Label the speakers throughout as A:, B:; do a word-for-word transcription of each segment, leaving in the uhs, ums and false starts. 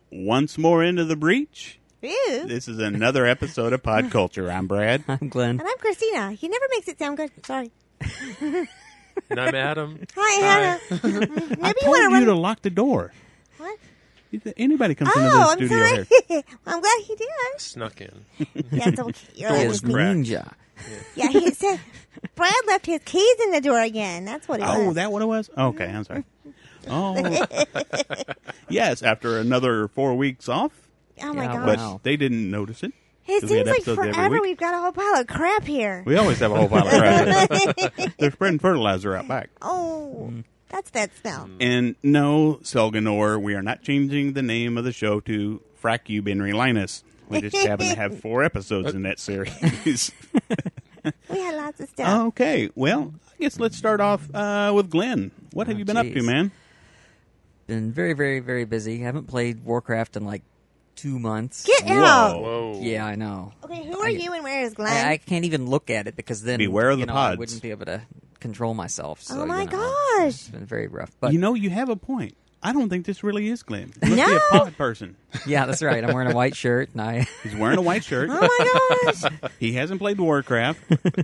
A: once more into the breach.
B: Ew.
A: This is another episode of Pod Culture. I'm Brad.
C: I'm Glenn.
B: And I'm Christina. He never makes it sound good. Sorry.
D: And I'm Adam.
B: Hi, Hannah. Maybe
A: I
B: you
A: told
B: want
A: you
B: to run.
A: to lock the door.
B: What?
A: Anybody comes into
B: Oh,
A: the
B: I'm
A: studio
B: sorry.
A: here.
B: I'm glad he did.
D: Snuck in.
B: Yeah, it's okay. You're
A: Door
B: right
A: was
B: with me.
A: cracked.
C: Ninja.
B: Yeah, he said Brad left his keys in the door again. That's what it
A: Oh,
B: was.
A: that what it was? Okay, I'm sorry. Oh, yes. After another four weeks off,
B: Oh my
C: Yeah,
B: gosh.
A: but
C: Wow.
A: they didn't notice it.
B: It
A: 'cause we had
B: seems like
A: episodes every
B: forever
A: week.
B: we've got a whole pile of crap here.
A: We always have a whole pile of crap. They're spreading fertilizer out back.
B: Oh, that's that smell.
A: And no, Selganor, we are not changing the name of the show to Frack You, Benry Linus. We just happen to have four episodes in that series.
B: We had lots of stuff.
A: Okay, well, I guess let's start off uh, with Glenn. What have
C: Oh,
A: you been up to,
C: geez.
A: man?
C: Been very, very, very busy. Haven't played Warcraft in like two months.
B: Get
A: Whoa.
B: out.
D: Whoa.
C: Yeah, I know.
B: Okay, who are
C: I-
B: you and where is Glenn?
C: I, I can't even look at it because then
A: Beware of
C: you
A: the
C: know, I
A: pods.
C: wouldn't be able to control myself. So,
B: Oh, my
C: you know,
B: gosh.
C: It's been very rough. But
A: You know, you have a point. I don't think this really is Glenn. He must
B: No.
A: be a pod person.
C: yeah, that's right. I'm wearing a white shirt and I
A: He's wearing a white shirt.
B: Oh my gosh.
A: He hasn't played Warcraft.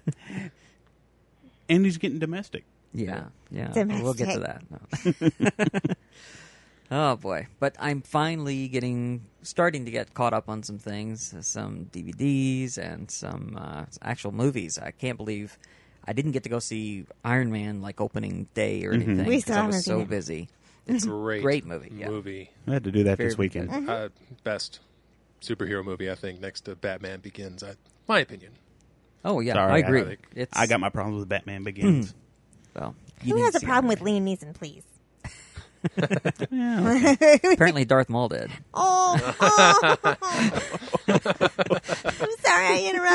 A: And he's getting domestic.
C: Yeah, yeah.
B: Domestic.
C: We'll get to that. No. Oh boy! But I'm finally getting starting to get caught up on some things, some D V Ds and some uh, actual movies. I can't believe I didn't get to go see Iron Man like opening day or anything
B: We
C: because
B: still
C: I
B: haven't
C: was
B: seen
C: so
B: it.
C: busy.
D: Great,
C: Great movie, yeah.
D: movie.
A: I had to do that
C: Very
A: this weekend.
B: Mm-hmm.
D: Uh, best superhero movie, I think, next to Batman Begins. I, my opinion.
C: Oh yeah,
A: Sorry,
C: I
A: I
C: agree.
D: think-
C: it's
A: I got my problems with Batman Begins.
C: well. you
B: Who
C: need
B: has
C: to
B: a
C: see
B: problem
C: Iron
B: with Liam Neeson, please?
A: Yeah.
C: Man. Apparently, Darth Maul did.
B: Oh, oh. I'm sorry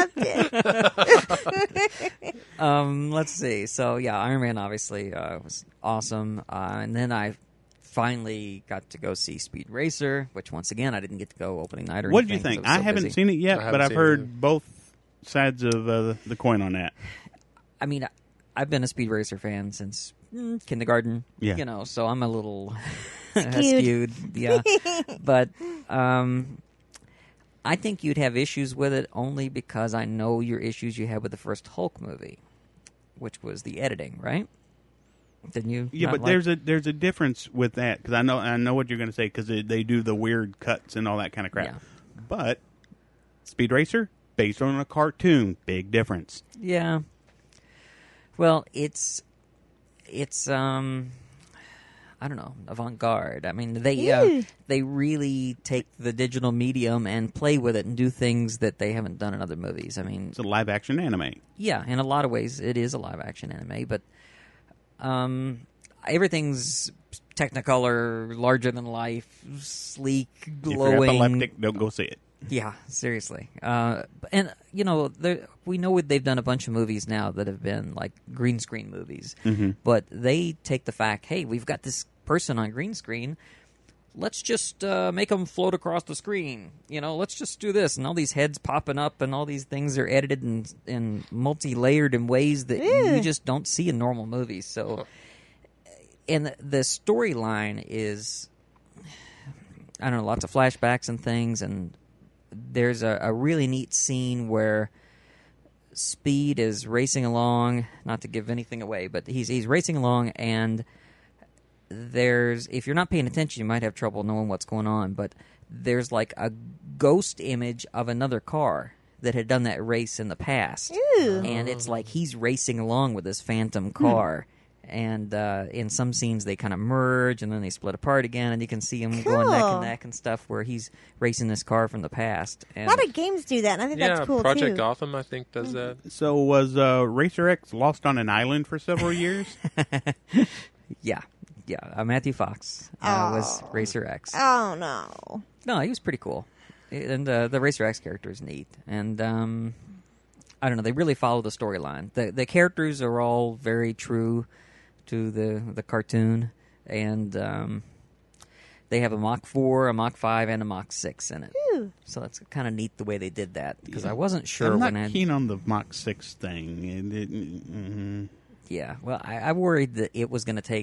B: I interrupted.
C: Um, let's see. So yeah, Iron Man obviously uh, was awesome, uh, and then I finally got to go see Speed Racer, which once again I didn't get to go opening night or
A: What did you
C: anything.
A: think?
C: 'cause
A: I
C: was so
A: haven't
C: busy.
A: seen it yet,
D: I haven't
A: but I've
D: seen it
A: heard
D: either.
A: both sides of uh, the, the coin on that.
C: I mean, I- I've been a Speed Racer fan since mm, kindergarten.
A: Yeah.
C: You know, so I'm a little
B: Skewed.
C: skewed. Yeah, but um, I think you'd have issues with it only because I know your issues you had with the first Hulk movie, which was the editing, right? Didn't you?
A: Yeah,
C: not
A: but
C: like-
A: there's a there's a difference with that because I know I know what you're going to say because they, they do the weird cuts and all that kind of crap.
C: Yeah.
A: But Speed Racer based on a cartoon, big difference.
C: Yeah. Well, it's it's um I don't know, avant-garde. I mean, they uh,
B: Ew.
C: they really take the digital medium and play with it and do things that they haven't done in other movies. I mean,
A: It's a live action anime.
C: yeah, in a lot of ways it is a live action anime, but um everything's Technicolor, larger than life, sleek,
A: If
C: glowing.
A: you're epileptic, don't go see it.
C: Yeah, seriously. Uh, and, you know, there- we know they've done a bunch of movies now that have been like green screen movies.
A: Mhm.
C: But they take the fact, hey, we've got this person on green screen. Let's just uh, make them float across the screen. You know, let's just do this. And all these heads popping up and all these things are edited and, and multi-layered in ways that
B: Ew.
C: you just don't see in normal movies. So, and the, the storyline is, I don't know, lots of flashbacks and things, and there's a, a really neat scene where Speed is racing along, not to give anything away, but he's he's racing along, and there's, if you're not paying attention, you might have trouble knowing what's going on, but there's like a ghost image of another car that had done that race in the past.
B: Ew.
C: And it's like he's racing along with this phantom car. And uh, in some scenes, they kind of merge, and then they split apart again, and you can see him going neck
B: Cool.
C: and neck and stuff, where he's racing this car from the past.
B: A
C: And
B: lot of games do that, and I think
D: Yeah,
B: that's cool
D: Project
B: too.
D: Gotham, I think, does that.
A: So was uh, Racer X lost on an island for several years?
C: yeah, yeah, uh, Matthew Fox uh, was
B: Oh.
C: Racer X.
B: Oh no.
C: No, he was pretty cool, and uh, the Racer X character is neat. And um, I don't know, they really follow the storyline. the The characters are all very true to the the cartoon, and um, they have a Mach four, a Mach five, and a Mach six in it.
B: Ew.
C: So that's kind of neat the way they did that, because
A: Yeah.
C: I wasn't sure
A: I'm not
C: when I.
A: keen on the Mach six thing. It, it, mhm.
C: Yeah, well, I, I worried that it was going to take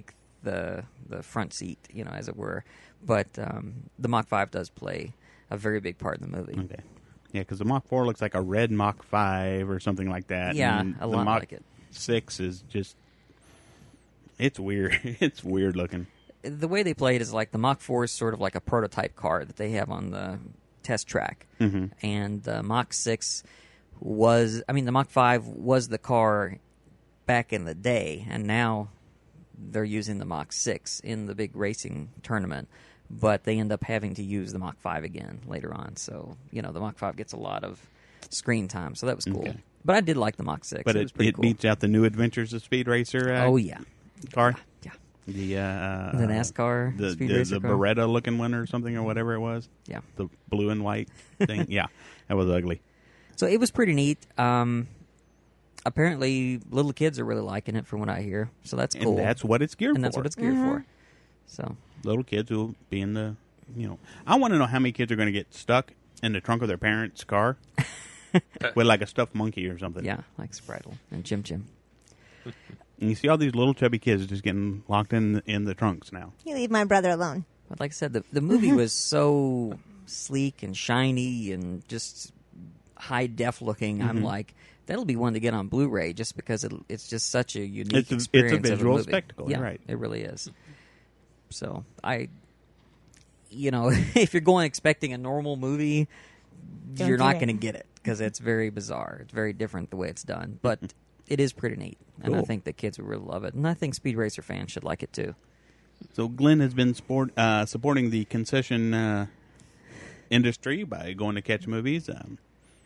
C: the the front seat, you know, as it were. But um, the Mach five does play a very big part in the movie.
A: Okay. Yeah, because the Mach four looks like a red Mach five or something like that.
C: Yeah,
A: and
C: a
A: the
C: lot
A: Mach
C: like it.
A: six is just, it's weird. It's weird looking.
C: The way they play it is like the Mach four is sort of like a prototype car that they have on the test track.
A: Mm-hmm.
C: And the Mach six was, I mean, the Mach five was the car back in the day, and now they're using the Mach six in the big racing tournament. But they end up having to use the Mach five again later on. So, you know, the Mach five gets a lot of screen time, so that was cool.
A: Okay.
C: But I did like the Mach six.
A: But
C: it,
A: it,
C: was pretty
A: it
C: cool.
A: beats out the New Adventures of Speed Racer uh,
C: Oh, yeah.
A: car.
C: Yeah.
A: The uh,
C: The NASCAR
A: the,
C: Speed
A: the,
C: Racer
A: the
C: car.
A: Beretta looking one or something or whatever it was.
C: Yeah.
A: The blue and white thing. Yeah, that was ugly.
C: So it was pretty neat. Um, apparently, little kids are really liking it from what I hear. So that's cool.
A: And that's what it's geared
C: And
A: for.
C: that's what it's geared for. So
A: Little kids will be in the, you know. I want to know how many kids are going to get stuck in the trunk of their parents' car with like a stuffed monkey or something.
C: yeah, like Spritle and Jim Jim.
A: And you see all these little chubby kids just getting locked in in the trunks now.
B: You leave my brother alone.
C: But like I said, the the movie was so sleek and shiny and just high def looking. I'm
A: Mm-hmm.
C: like, that'll be one to get on Blu-ray just because it, it's just such a unique
A: It's a- it's a
C: experience.
A: visual
C: of a movie.
A: spectacle,
C: Yeah,
A: you're right.
C: It really is. So I, you know, if you're going expecting a normal movie,
B: Don't
C: you're
B: do
C: not
B: it.
C: going to get it because it's very bizarre. It's very different the way it's done, but it is pretty neat, and I
A: Cool.
C: think the kids will really love it. And I think Speed Racer fans should like it too.
A: So Glenn has been sport, uh, supporting the concession uh, industry by going to catch movies. Um,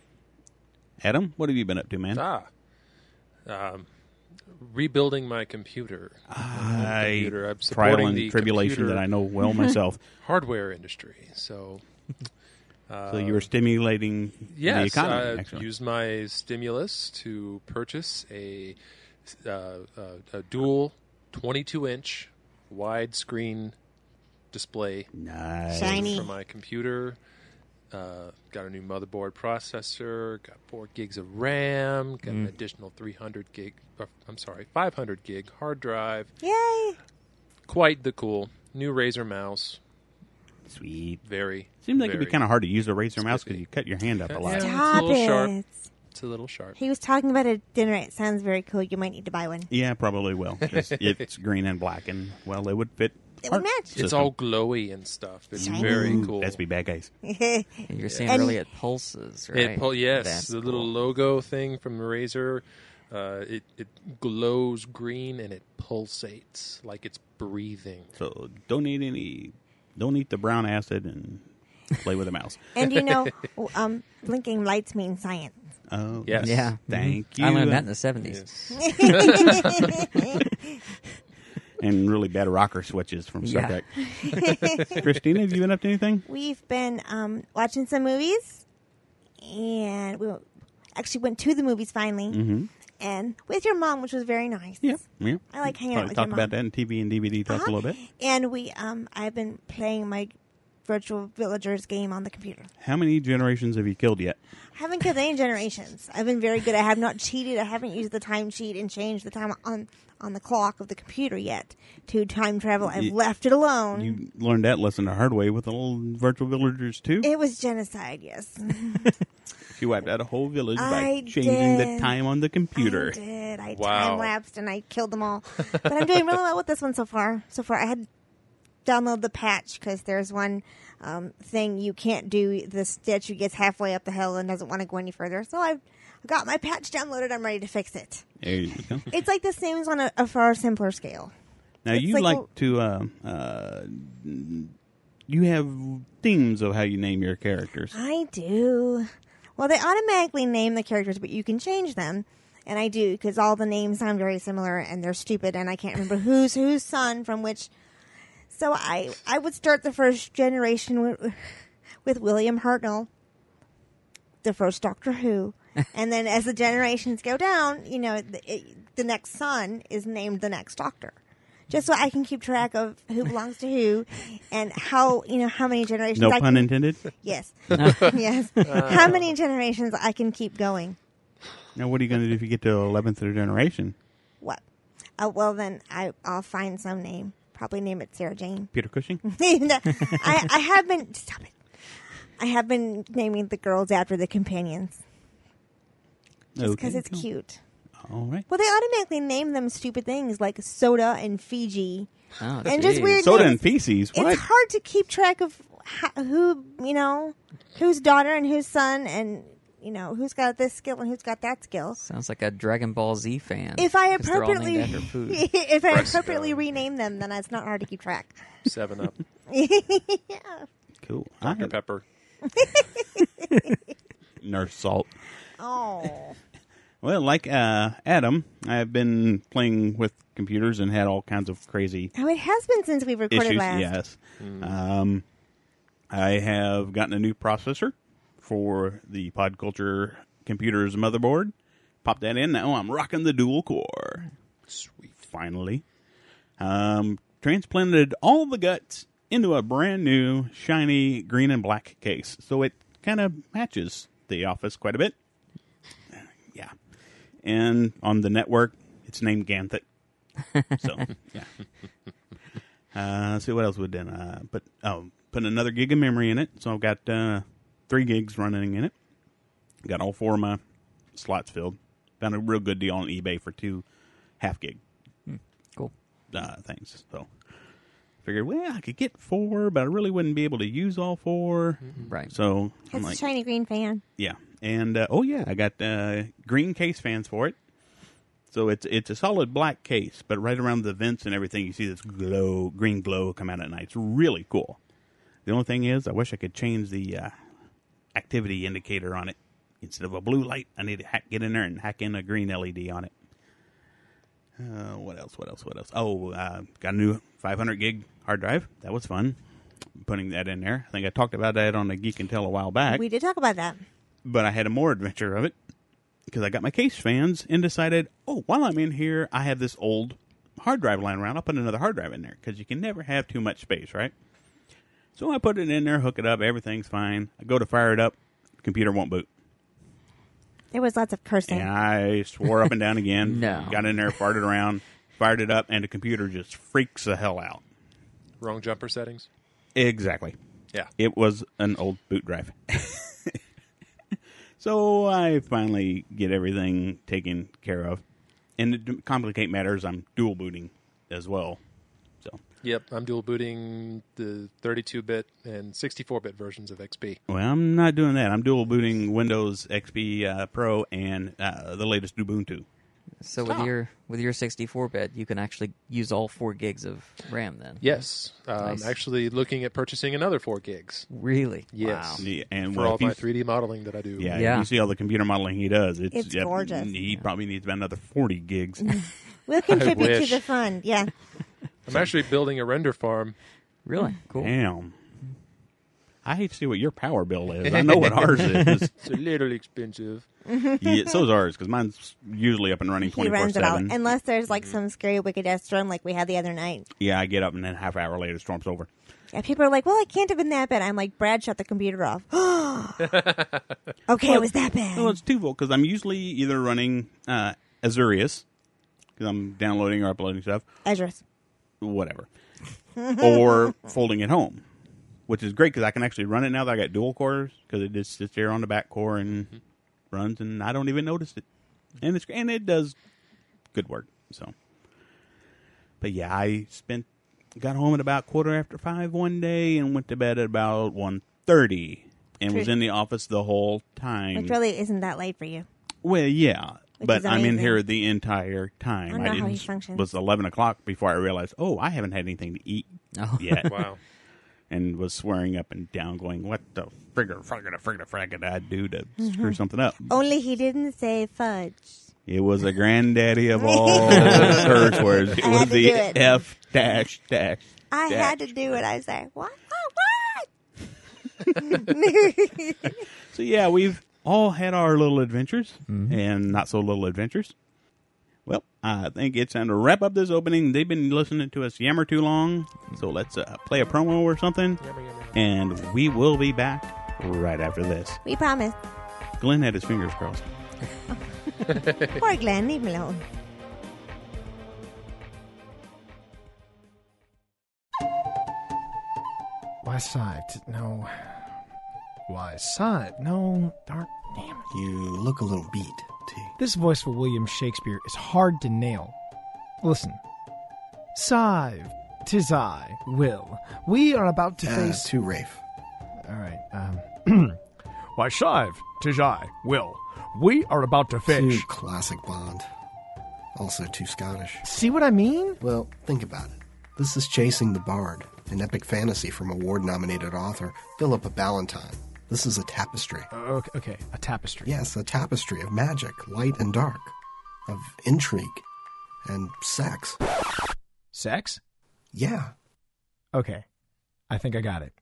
A: Adam, what have you been up to, man?
D: Ah, um, rebuilding my computer.
A: I
D: computer. I'm
A: trial
D: supporting
A: and
D: the
A: tribulation
D: computer
A: that I know well myself.
D: hardware industry. So, uh,
A: So you were stimulating the
D: yes,
A: economy.
D: I
A: actually.
D: used my stimulus to purchase a uh, uh, a dual twenty-two inch widescreen display
A: Nice.
B: Shiny.
D: for my computer. Uh, got a new motherboard processor. Got four gigs of RAM. Got an additional three hundred gig. Uh, I'm sorry, five hundred gig hard drive.
B: Yay!
D: Quite the cool new Razer mouse.
A: Sweet.
D: Very.
A: Seems like it'd be
D: very-
A: kind of hard to use a Razer mouse because
D: Spiffy.
A: you cut your hand up a lot.
D: Yeah.
B: Stop
D: it's a little
B: it.
D: sharp. It's a little sharp.
B: He was talking about it at dinner. It sounds very cool. You might need to buy one.
A: Yeah, probably will. It's, it's green and black, and well, it would fit.
B: It would
A: our
B: match.
D: It's
A: system.
D: all glowy and stuff. It's
B: Shiny.
D: very
A: Ooh,
D: cool.
A: That's be bad guys.
C: And you're saying
B: And-
C: earlier it pulses, right?
D: It, pul- yes,
C: That's
D: the little
C: cool.
D: logo thing from Razer. Uh, it it glows green and it pulsates like it's breathing.
A: So don't eat any. Don't eat the brown acid and play with a mouse.
B: And you know, um, blinking lights mean science.
A: Oh
D: Yes.
C: Yeah.
A: Thank
C: Mhm.
A: you.
C: I learned that in the seventies.
D: Yes.
A: And really bad rocker switches from Star
C: Yeah.
A: Trek. Christina, have you been up to anything?
B: We've been um, watching some movies, and we actually went to the movies finally,
A: Mm-hmm.
B: and with your mom, which was very nice.
A: Yeah. Yeah.
B: I like hanging
A: Probably
B: out with
A: talk
B: your
A: about
B: mom.
A: that in T V and D V D talk
B: Uh-huh.
A: a little bit.
B: And we, um, I've been playing my virtual villagers game on the computer.
A: How many generations have you killed yet?
B: I haven't killed any generations. I've been very good. I have not cheated. I haven't used the time sheet and changed the time on on the clock of the computer yet to time travel. I've
A: You-
B: left it alone.
A: You learned that lesson the hard way with the little virtual villagers too.
B: it was genocide, yes.
A: She wiped out a whole village by
B: I
A: changing the
B: did.
A: time on the computer.
B: I did. I
D: Wow.
B: time lapsed and I killed them all. But I'm doing really well with this one so far. So far, I had download the patch because there's one um, thing you can't do. The statue gets halfway up the hill and doesn't want to go any further. So I've got my patch downloaded. I'm ready to fix it.
A: There you go.
B: It's like The Sims on a, a far simpler scale.
A: Now
B: It's
A: you
B: like
A: like,
B: a-
A: to. Uh, uh, you have themes of how you name your characters.
B: I do. Well, they automatically name the characters, but you can change them. And I do, because all the names sound very similar, and they're stupid, and I can't remember who's whose son from which. So I, I would start the first generation with, with William Hartnell, the first Doctor Who. And then as the generations go down, you know, the, it, the next son is named the next Doctor. Just so I can keep track of who belongs to who, and how, you know, how many generations
A: No
B: I
A: pun
B: can...
A: intended.
B: Yes. yes. How many generations I can keep going?
A: Now, what are you going to do if you get to eleventh generation?
B: What? Uh, well, then I, I'll find some name. probably name it Sarah Jane.
A: Peter Cushing?
B: No, I, I have been stop it. I have been naming the girls after the companions just because
A: Okay,
B: it's
A: cool.
B: cute.
A: All right.
B: Well, they automatically name them stupid things like soda and Fiji,
C: Oh,
B: and just
C: geez.
B: weird
A: Soda
B: names.
A: and feces. What?
B: It's hard to keep track of ho- who you know, whose daughter and whose son, and you know who's got this skill and who's got that skill.
C: Sounds like a Dragon Ball Z fan.
B: If I
C: 'cause they're all named
B: appropriately,
C: after food.
B: if I
D: Fresco.
B: appropriately rename them, then it's not hard to keep track.
D: Seven Up,
B: Yeah.
A: Cool. I
D: Doctor
A: have
D: Pepper.
A: Nurse Salt.
B: Oh,
A: Well, like uh, Adam, I've been playing with computers and had all kinds of crazy
B: oh, it has been since we recorded
A: issues.
B: last.
A: Yes. Um, I have gotten a new processor for the Podculture computer's motherboard. Pop that in. Now I'm rocking the dual core.
D: Sweet.
A: Finally. Um, transplanted all the guts into a brand new, shiny green and black case. So it kind of matches the Office quite a bit. Yeah. And on the network, it's named Ganthet. So, yeah. Uh, let's see what else we did. Uh, but, oh, put another gig of memory in it. So I've got uh, three gigs running in it. Got all four of my slots filled. Found a real good deal on eBay for two half gig
C: Cool.
A: uh, things. So figured, well, I could get four, but I really wouldn't be able to use all four.
C: Right.
A: So I'm
B: That's
A: like,
B: a shiny green fan.
A: yeah. And uh, oh yeah, I got uh, green case fans for it. So it's it's a solid black case, but right around the vents and everything, you see this glow, green glow come out at night. It's really cool. The only thing is, I wish I could change the uh, activity indicator on it. Instead of a blue light, I need to hack, get in there and hack in a green L E D on it. Uh, what else? What else? What else? Oh, uh, got a new five hundred gig hard drive. That was fun, putting that in there. I think I talked about that on the Geek and Tell a while back.
B: We did talk about that.
A: But I had a more adventure of it because I got my case fans and decided, oh, while I'm in here, I have this old hard drive lying around. I'll put another hard drive in there because you can never have too much space, right? So I put it in there, hook it up, everything's fine. I go to fire it up, the computer won't boot.
B: There was lots of cursing.
A: And I swore up and down again.
C: No.
A: Got in there, farted around, fired it up, and the computer just freaks the hell out.
D: Wrong jumper settings.
A: Exactly.
D: Yeah.
A: It was an old boot drive. So I finally get everything taken care of. And to complicate matters, I'm dual booting as well. So,
D: Yep, I'm dual booting the thirty-two bit and sixty-four bit versions of X P.
A: well, I'm not doing that. I'm dual booting Windows X P uh, Pro and uh, the latest Ubuntu.
C: So with
D: Stop.
C: your with your sixty-four bit, you can actually use all four gigs of RAM then.
D: Yes, um,
C: Nice.
D: actually looking at purchasing another four gigs.
C: Really?
D: Yes.
C: Wow.
A: Yeah, and
D: For
A: well,
D: all
A: if you-
D: my three D modeling that I do.
A: Yeah,
C: Yeah.
A: you see all the computer modeling he does. It's,
B: It's
A: yeah,
B: gorgeous.
A: He probably needs about another forty gigs.
B: We'll contribute to
D: wish.
B: the fund. Yeah.
D: I'm actually building a render farm.
C: Really? Cool.
A: Damn. I hate to see what your power bill is. I know what ours is.
D: It's a little expensive.
A: Yeah, so's ours, because mine's usually up and running
B: He
A: twenty-four
B: runs it out.
A: seven.
B: Unless there's like some scary wicked ass storm like we had the other night.
A: Yeah, I get up and then a half hour later, storm's over.
B: And people are like, well, it can't have been that bad. I'm like, Brad, shut the computer off. Okay, it was that bad.
A: Well, it's twofold, because I'm usually either running uh, Azurius, because I'm downloading or uploading stuff,
B: Ezra's.
A: whatever, or folding it home, which is great because I can actually run it now that I got dual cores, because it just sits there on the back core and runs, and I don't even notice it. And it's and it does good work. So, but yeah, I spent got home at about quarter after five one day and went to bed at about one thirty, and was
B: True.
A: in the office the whole time.
B: Which really isn't that late for you.
A: Well, yeah,
B: Which
A: but
B: is
A: I'm in
B: amazing.
A: here the entire time.
B: I don't know how
A: didn't.
B: he functions.
A: Was eleven o'clock before I realized, oh, I haven't had anything to eat
C: Oh.
A: yet,
D: Wow.
A: and was swearing up and down, going, "What the frigger, frigger, frigger, frigger did I do to
B: Mm-hmm.
A: screw something up?"
B: Only he didn't say fudge.
A: It was a granddaddy of all curse words. It
B: I
A: was
B: had to
A: the
B: do it.
A: F dash dash.
B: I
A: dash.
B: had to do it. I say, what? What? What?
A: So yeah, we've all had our little adventures
C: Mm-hmm.
A: and not so little adventures. Well, I think it's time to wrap up this opening. They've been listening to us yammer too long, so let's uh, play a promo or something, and we will be back right after this.
B: We promise.
A: Glenn had his fingers crossed.
B: Poor Glenn, leave him alone.
E: Why Sive? T- no. Why Sive? No. Darn. Damn it.
F: You look a little beat, T.
E: This voice for William Shakespeare is hard to nail. Listen. Sive, 'tis I, Will. We are about to
F: Uh,
E: face...
F: to Rafe.
E: All right. Um, Why, Shive, 'tis I, Will. We are about to
F: Too
E: fish.
F: classic Bond. Also too Scottish.
E: See what I mean?
F: Well, think about it. This is Chasing the Bard, an epic fantasy from award-nominated author Philippa Ballantyne. This is a tapestry.
E: Uh, okay, okay, a tapestry.
F: Yes, a tapestry of magic, light and dark, of intrigue and sex.
E: Sex?
F: Yeah.
E: Okay. I think I got it.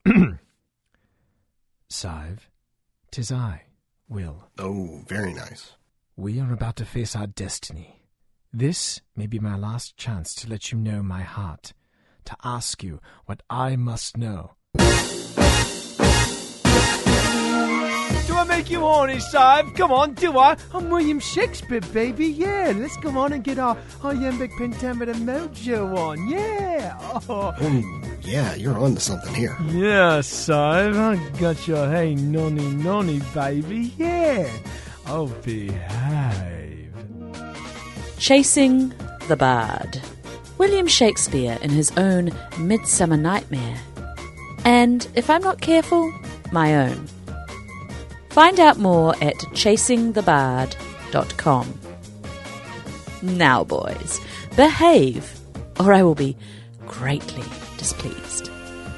E: Sive, 'tis I, Will.
F: Oh, very nice.
E: We are about to face our destiny. This may be my last chance to let you know my heart, to ask you what I must know. Do I make you horny, Sive? Come on, do I? I'm William Shakespeare, baby, yeah. Let's go on and get our, our iambic pentameter mojo on, yeah. Oh.
F: Oh, yeah, you're on to something here.
E: Yeah, Sive, I got your hey nonny nonny, baby, yeah. Oh, behave.
G: Chasing the Bard. William Shakespeare in his own Midsummer Nightmare. And, if I'm not careful, my own. Find out more at chasing the bard dot com. Now, boys, behave, or I will be greatly displeased.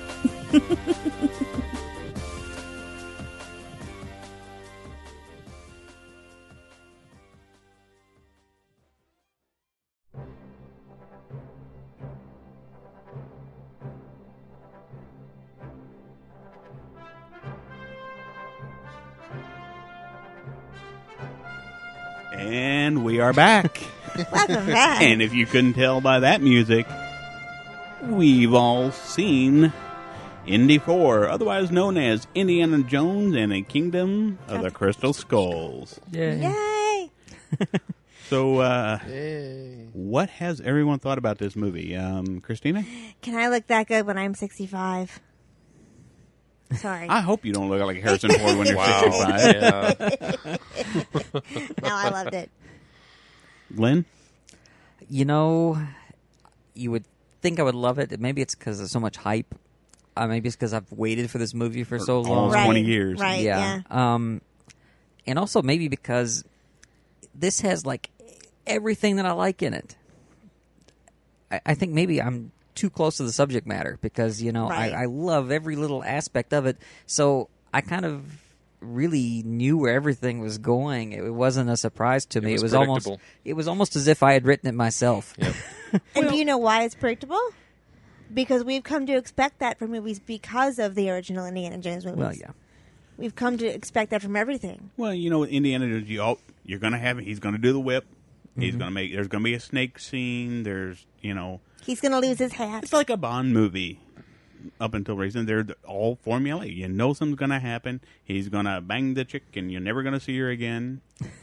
A: And we are back.
B: Welcome back.
A: And if you couldn't tell by that music, we've all seen Indy four, otherwise known as Indiana Jones and a Kingdom of the Crystal Skulls.
B: Yay!
A: So, uh,
D: Yay.
A: what has everyone thought about this movie? Um, Christina?
B: Can I look that good when I'm sixty-five? Sorry.
A: I hope you don't look like Harrison Ford when you're
D: Wow.
A: sixty-five.
D: Yeah.
B: No, I loved it.
A: Glenn?
C: You know, you would think I would love it. Maybe it's because of so much hype. Uh, maybe it's because I've waited for this movie for so long.
A: Almost
B: Right,
A: twenty years.
B: right.
C: yeah.
B: yeah.
C: Um, and also maybe because this has like everything that I like in it. I, I think maybe I'm too close to the subject matter because you know
B: Right.
C: I, I love every little aspect of it. So I kind of really knew where everything was going. It wasn't a surprise to me.
D: was
C: It was almost
D: predictable.
C: it was almost as if I had written it myself.
D: Yep.
B: And do you know why it's predictable? Because we've come to expect that from movies because of the original Indiana Jones movies.
C: Well, yeah.
B: We've come to expect that from everything.
A: Well, you know, Indiana Jones, you, oh, you're going to have, he's going to do the whip. He's
C: Mm-hmm.
A: going to make, there's going to be a snake scene. There's, you know,
B: He's going to lose his hat.
A: it's like a Bond movie up until recently. They're all formula. You know something's going to happen. He's going to bang the chick and you're never going to see her again.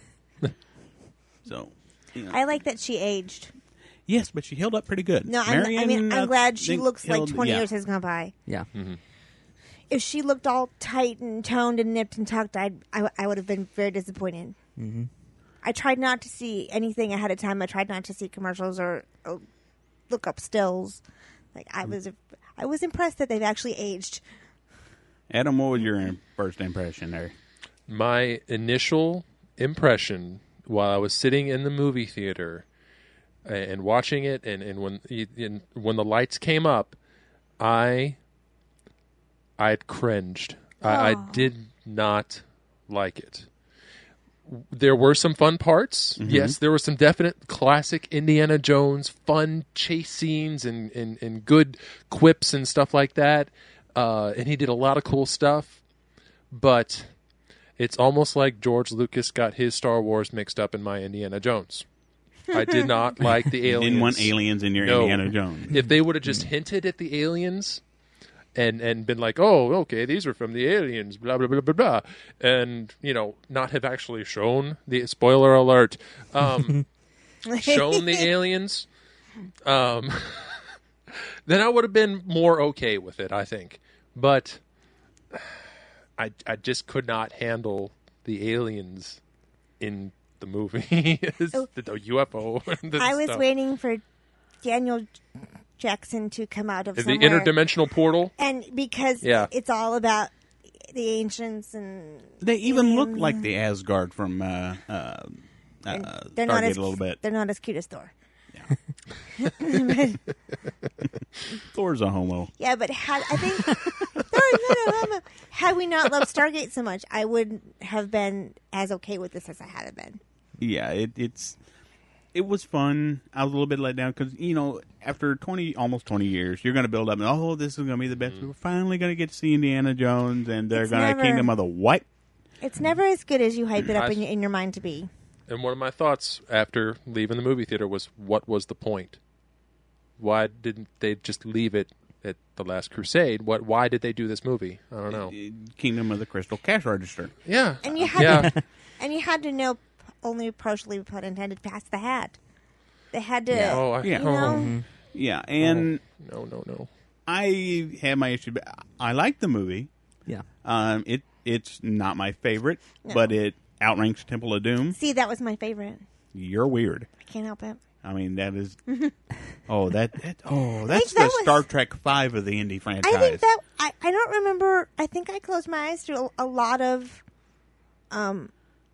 A: So, you know.
B: I like that she aged.
A: Yes, but she held up pretty good.
B: No, I'm, I
A: Marion,
B: mean, I'm
A: uh,
B: glad she
A: think
B: looks like
A: held-
B: twenty
A: yeah.
B: years has gone by.
C: Yeah.
B: If she looked all tight and toned and nipped and tucked, I'd, I, I would have been very disappointed.
C: Mm-hmm.
B: I tried not to see anything ahead of time. I tried not to see commercials or, or look up stills. Like I was, I was impressed that they've actually aged.
A: Adam, what was your first impression there?
D: My initial impression while I was sitting in the movie theater and watching it, and, and when and when the lights came up, I I had cringed. I, I
B: Oh.
D: did not like it. There were some fun parts. Yes, there were some definite classic Indiana Jones fun chase scenes and, and, and good quips and stuff like that. Uh, and he did a lot of cool stuff. But it's almost like George Lucas got his Star Wars mixed up in my Indiana Jones. I did not like the
A: You
D: aliens.
A: didn't want aliens in your
D: No.
A: Indiana Jones.
D: If they would have just hinted at the aliens and and been like, oh, okay, these are from the aliens, blah, blah, blah, blah, blah, and, you know, not have actually shown the, spoiler alert, um, shown the aliens, um, then I would have been more okay with it, I think. but I I just could not handle the aliens in the movie.
B: Oh.
D: the, the U F O. And the
B: I was
D: stuff.
B: waiting for Daniel Jackson to come out of
D: the
B: somewhere.
D: interdimensional portal.
B: And because
D: Yeah.
B: it's all about the ancients and
A: They even look
B: aliens.
A: like the Asgard from uh, uh,
B: And
A: uh,
B: they're not
A: Stargate
B: as
A: a little bit.
B: They're not as cute as Thor.
A: Thor's a homo.
B: Yeah, but had I think Thor is not a homo. Had we not loved Stargate so much, I wouldn't have been as okay with this as I had been.
A: Yeah, it, it's it was fun. I was a little bit let down because you know after twenty, almost twenty years, you're going to build up. And, oh, this is going to be the best. We're finally going to get to see Indiana Jones, and they're
B: It's
A: going to
B: never-
A: Kingdom of the what?
B: It's never as good as you hype it up
D: I-
B: in your, in your mind to be.
D: And one of my thoughts after leaving the movie theater was, what was the point? Why didn't they just leave it at The Last Crusade? What? Why did they do this movie? I don't know.
A: Kingdom of the Crystal Cash Register.
D: Yeah.
B: And you had
D: yeah.
B: to, and you had to know only partially put intended past the hat. They had to,
D: Oh, I,
A: Yeah.
B: you know.
A: Yeah, and
D: no, no, no.
A: I had my issue. But I like the movie.
C: Yeah.
A: Um, it it's not my favorite,
B: No.
A: but it outranks Temple of Doom.
B: See, that was my favorite.
A: You're weird.
B: I can't help it.
A: I mean, that is. oh, that, that. Oh, that's
B: that
A: the
B: was-
A: Star Trek Five of the indie franchise.
B: I think that I, I don't remember. I think I closed my eyes to a, a lot of um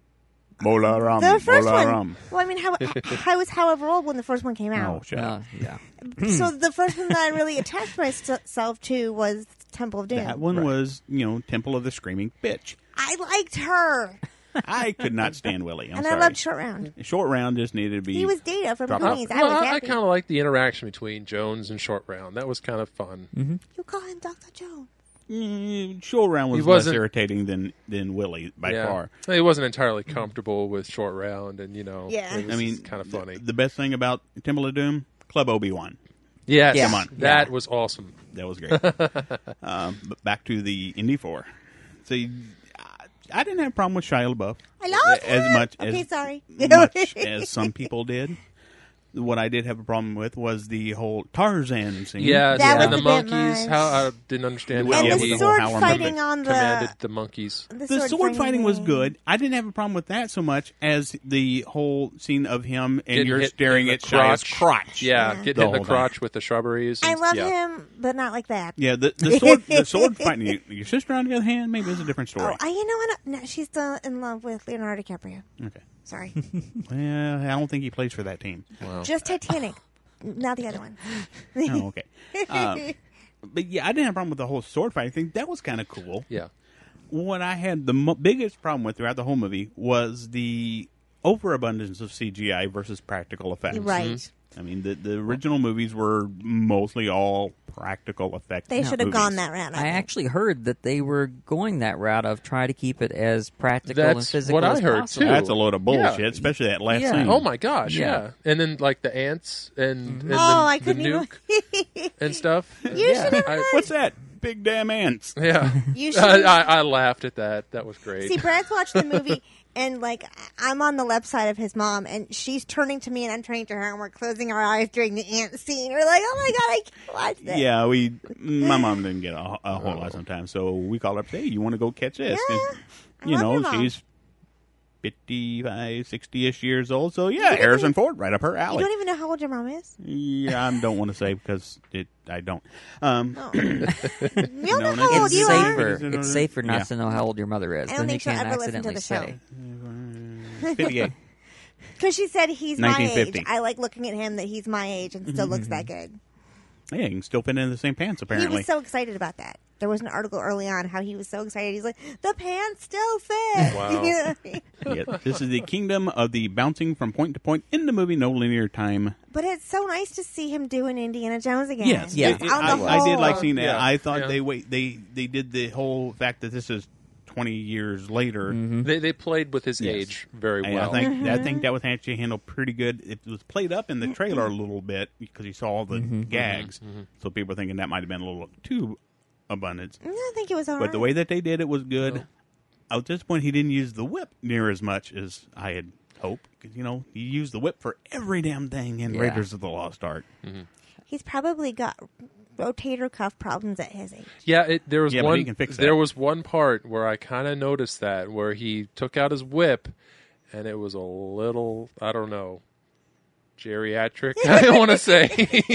A: Bola Rum.
B: the first
A: Bola
B: one.
A: Rum.
B: Well, I mean, how, I was however old when the first one came
A: Oh,
B: out.
A: shut up.
C: Uh, yeah.
B: So the first one that I really attached myself to was Temple of Doom.
A: That one was, you know, Temple of the Screaming Bitch.
B: I liked her,
A: I could not stand Willie. I'm
B: and
A: sorry.
B: I loved Short Round.
A: Short Round just needed to be.
B: He was Data from
A: Drop-
B: Goonies.
D: Uh,
B: I
D: well,
B: was
D: I, I
B: happy.
D: kind of like the interaction between Jones and Short Round. That was kind of fun.
B: You call him Doctor Jones.
A: Mm, Short Round was
D: He
A: less
D: wasn't-
A: irritating than, than Willie by
D: yeah.
A: far.
D: He wasn't entirely comfortable with Short Round, and you know,
B: Yeah.
D: it was
A: I mean,
D: kind of funny.
A: The best thing about Temple of Doom, Club Obi-Wan.
D: Yes,
C: Yeah.
A: Come on.
D: that
C: Yeah.
D: was awesome.
A: That was great. um, but back to the Indy four. See, I, I didn't have a problem with Shia LaBeouf.
B: I love
A: as
B: her.
A: much
B: Okay,
A: as
B: sorry.
A: much as some people did. What I did have a problem with was the whole Tarzan scene.
D: Yeah,
B: That
D: and
B: was
D: the
B: a bit
D: monkeys.
B: much.
D: How I didn't understand
A: Well,
D: how
B: And
A: yeah,
B: the
A: with
D: he
A: the whole
B: sword
A: Howard
B: fighting
A: Member
B: on the
D: commanded the monkeys.
A: The sword fighting was
B: thing.
A: good. I didn't have a problem with that so much as the whole scene of him and
D: Getting
A: you're
D: hit
A: staring
D: in
A: at
D: the
A: Shia's
D: crotch.
A: crotch.
D: Yeah,
B: Yeah.
D: getting
A: The
D: hit in the
A: whole
D: crotch with the shrubberies.
B: I
D: and-
B: love
D: yeah.
B: him, but not like that.
A: Yeah, the, the sword the sword fighting. Your sister, on the other hand, maybe it's a different story.
B: Oh, I, you know what? No, she's still in love with Leonardo DiCaprio.
A: Okay.
B: Sorry.
A: Well, I don't think he plays for that team.
D: Wow.
B: Just Titanic. Not the other one.
A: Oh, okay. Um, but yeah, I didn't have a problem with the whole sword fighting thing. That was kind of cool.
D: Yeah.
A: What I had the mo- biggest problem with throughout the whole movie was the overabundance of C G I versus practical effects.
B: Right.
A: I mean, the the original movies were mostly all practical effects.
B: They should have
A: movies.
B: gone that route. I,
C: I
B: think.
C: actually heard that they were going that route of try to keep it as practical and
D: That's
C: physical
D: what I
C: as
D: heard,
C: possible.
D: too.
A: That's a load of bullshit,
D: Yeah.
A: especially that last
C: Yeah.
A: scene.
D: Oh my gosh,
C: Yeah.
D: yeah. And then like the ants and, and
B: Oh,
D: the,
B: I
D: the
B: couldn't even.
D: nuke and stuff.
B: You
C: Yeah.
B: should have
D: I-
B: heard.
A: What's that? Big damn ants.
D: Yeah.
B: You should.
D: I, I, I laughed at that. That was great.
B: See, Brad's watched the movie, and like I'm on the left side of his mom, and she's turning to me, and I'm turning to her, and we're closing our eyes during the ant scene. We're like, "Oh my god, I can't watch this."
A: Yeah, we. My mom didn't get a, a whole lot sometimes, so we called her up. Hey, you want to go catch this?
B: Yeah,
A: And,
B: I
A: you
B: love
A: know,
B: your mom.
A: she's fifty-five, sixty-ish years old, so yeah, Harrison Ford, right up her
B: You
A: alley.
B: don't even know how old your mom is.
A: Yeah, I don't want to say because it. I don't. Um,
B: Oh. You don't know
A: No,
B: how old
C: It's
B: you
C: safer.
B: are.
A: Is it-
C: It's safer not
A: Yeah.
C: to know how old your mother is.
B: I don't
C: Then you
B: think she'll
C: can't
B: ever listen to
C: accidentally
B: the show.
C: say.
A: fifty-eight.
B: Because she said he's my
A: nineteen
B: age.
A: fifty.
B: I like looking at him that he's my age and still looks that good.
A: Yeah, you can still fit into the same pants.
B: He
A: Apparently,
B: was so excited about that. There was an article early on how he was so excited. He's like, the pants still fit.
D: Wow.
A: yeah, this is the kingdom of the bouncing from point to point in the movie, no linear time.
B: But it's so nice to see him doing Indiana Jones again.
A: Yes,
C: Yeah.
A: it- it-
B: On the
A: I, I did like
B: whole-
A: seeing that.
D: Yeah,
A: I thought
D: yeah.
A: they wait. They they did the whole fact that this is twenty years later.
D: They they played with his
A: Yes.
D: age very
A: And
D: well.
A: I think I
B: Mm-hmm.
A: think that was actually handled pretty good. It was played up in the trailer a little bit because you saw all the gags, so people were thinking that might have been a little too abundant.
B: I think it was all
A: But
B: right.
A: the way that they did it was good. At this point, he didn't use the whip near as much as I had hoped. 'Cause, you know, he used the whip for every damn thing in
C: Yeah.
A: Raiders of the Lost Ark.
B: He's probably got rotator cuff problems at his age.
D: Yeah, it, there was
A: Yeah, but
D: one.
A: he can fix that.
D: There was one part where I kind of noticed that, where he took out his whip, and it was a little, I don't know, geriatric. I don't want to say.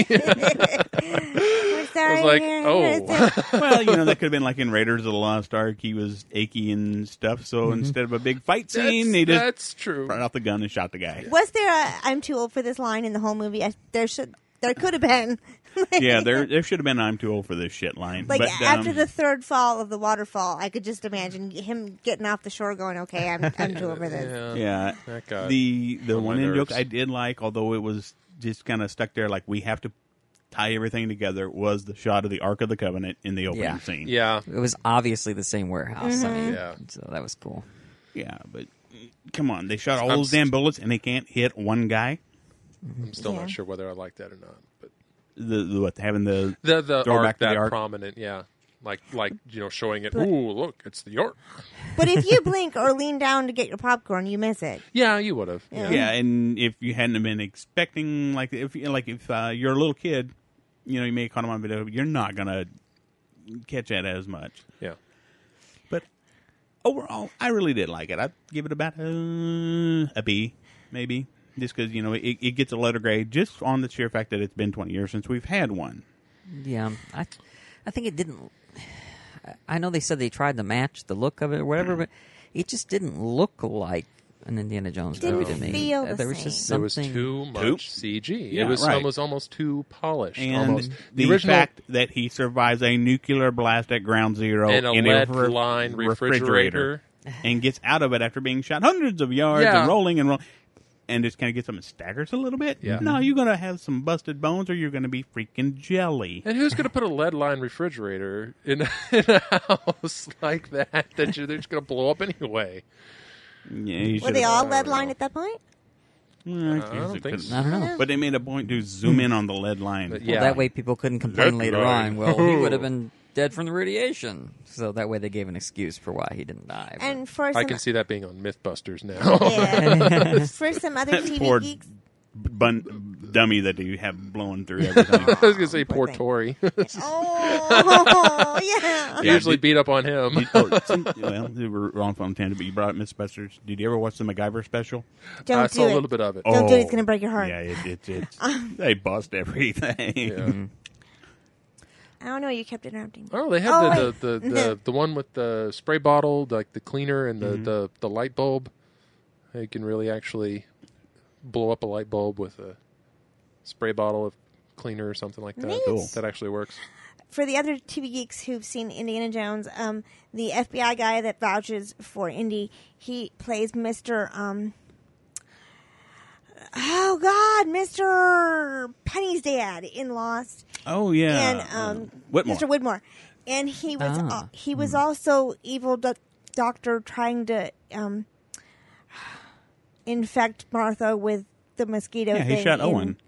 B: We're sorry,
D: I was like,
B: Aaron.
D: oh,
A: Well, you know, that could have been like in Raiders of the Lost Ark. He was achy and stuff, so instead of a big fight scene,
D: that's,
A: he just
D: that's true.
A: brought out the gun and shot the guy.
B: Was there a "I'm too old for this" line in the whole movie? I, there should, there could have been.
A: Yeah, there there should have been "I'm too old for this shit" line.
B: Like
A: but,
B: after
A: um,
B: the third fall of the waterfall, I could just imagine him getting off the shore, going, "Okay, I'm, I'm too over this."
D: Yeah,
A: yeah,
D: that guy.
A: the the
D: on my
A: one in joke
D: nerves.
A: I did like, although it was just kind of stuck there, like we have to tie everything together, was the shot of the Ark of the Covenant in the opening
C: Yeah.
A: scene.
D: yeah,
C: It was obviously the same warehouse. I mean,
D: Yeah.
C: so that was cool.
A: Yeah, but mm, come on, they shot all
D: I'm
A: those
D: st-
A: damn bullets and they can't hit one guy.
D: I'm still
B: Yeah.
D: not sure whether I like that or not. But
A: The, the what having the
D: the the
A: Throw
D: arc
A: back to the
D: that
A: arc.
D: prominent, yeah, like like you know, showing it.
B: But-
D: Ooh, look, it's the arc.
B: But if you blink or lean down to get your popcorn, you miss it.
D: Yeah, you would have.
B: Yeah.
A: yeah, and if you hadn't been expecting, like if you- like if uh, you're a little kid, you know, you may have caught him on video, you're not gonna catch that as much.
D: Yeah.
A: But overall, I really did like it. I'd give it about a, a B, maybe, just because you know it, it gets a letter grade just on the sheer fact that it's been twenty years since we've had one.
C: Yeah, I, I think it didn't. I know they said they tried to match the look of it or whatever, but it just didn't look like an Indiana Jones
B: Didn't
C: movie to me.
B: feel
C: Uh,
B: the
C: there was just
B: same.
D: There was
C: something.
D: too much
A: Too-
D: C G.
A: Yeah,
D: it was
A: right.
D: almost almost too polished.
A: And
D: almost
A: the,
D: original
A: fact that he survives a nuclear blast at ground zero
D: and a
A: in
D: lead
A: a re-
D: line refrigerator.
A: and gets out of it after being shot hundreds of yards
D: Yeah.
A: and rolling and rolling. And just kind of gets them and staggers a little bit.
D: Yeah.
A: No, you're going to have some busted bones or you're going to be freaking jelly.
D: And who's going to put a lead line refrigerator in a, in a house like that that you're, they're just going to blow up anyway?
A: Yeah, you
B: Were
A: should've-
B: they all
D: I
B: lead
D: don't
B: line
D: know.
B: at that point?
A: Well, I
D: I
A: guess
D: don't
A: it
D: think
A: could-
D: so.
C: I don't know.
A: But they made a point to zoom in on the lead line.
D: But
C: Well,
D: yeah.
C: that way people couldn't complain
A: Lead
C: later
A: line.
C: on. Well, he would have been dead from the radiation. So that way they gave an excuse for why he didn't die. But-
B: And for
D: I
B: some,
D: can see that being on Mythbusters now.
B: yeah. for some other T V
A: Poor
B: geeks,
A: bun- dummy that you have blowing through everything.
D: I was going to say
B: Poor
D: poor
B: thing.
D: Tory.
B: oh yeah.
A: Yeah,
D: Usually
A: did-
D: beat up on him.
A: Did- oh, some- well, we were wrong on tangent, but you brought up Mythbusters. Did you ever watch the MacGyver special?
B: Don't
D: I
B: do
D: saw
B: it.
D: a little bit of it.
B: Don't do it. It's going to break your heart.
A: Yeah, it, it, it's they bust everything.
D: Yeah.
B: I don't know. You kept interrupting.
D: Oh, they had
B: Oh,
D: the,
B: wait.
D: the, the, the, the one with the spray bottle, like the cleaner and the,
A: Mm-hmm.
D: the, the light bulb. You can really actually blow up a light bulb with a spray bottle of cleaner or something like that.
B: Neat.
A: Cool.
D: That actually works.
B: For the other T V geeks who've seen Indiana Jones, um, the F B I guy that vouches for Indy, he plays Mister Um, oh God, Mister Penny's dad in Lost,
A: Oh yeah,
B: and um,
A: Whitmore.
B: Mister Whitmore, and he was
C: Ah.
B: uh, he was also evil do- doctor trying to um, infect Martha with the mosquito.
A: Yeah, he
B: thing
A: shot
B: in-
A: Owen.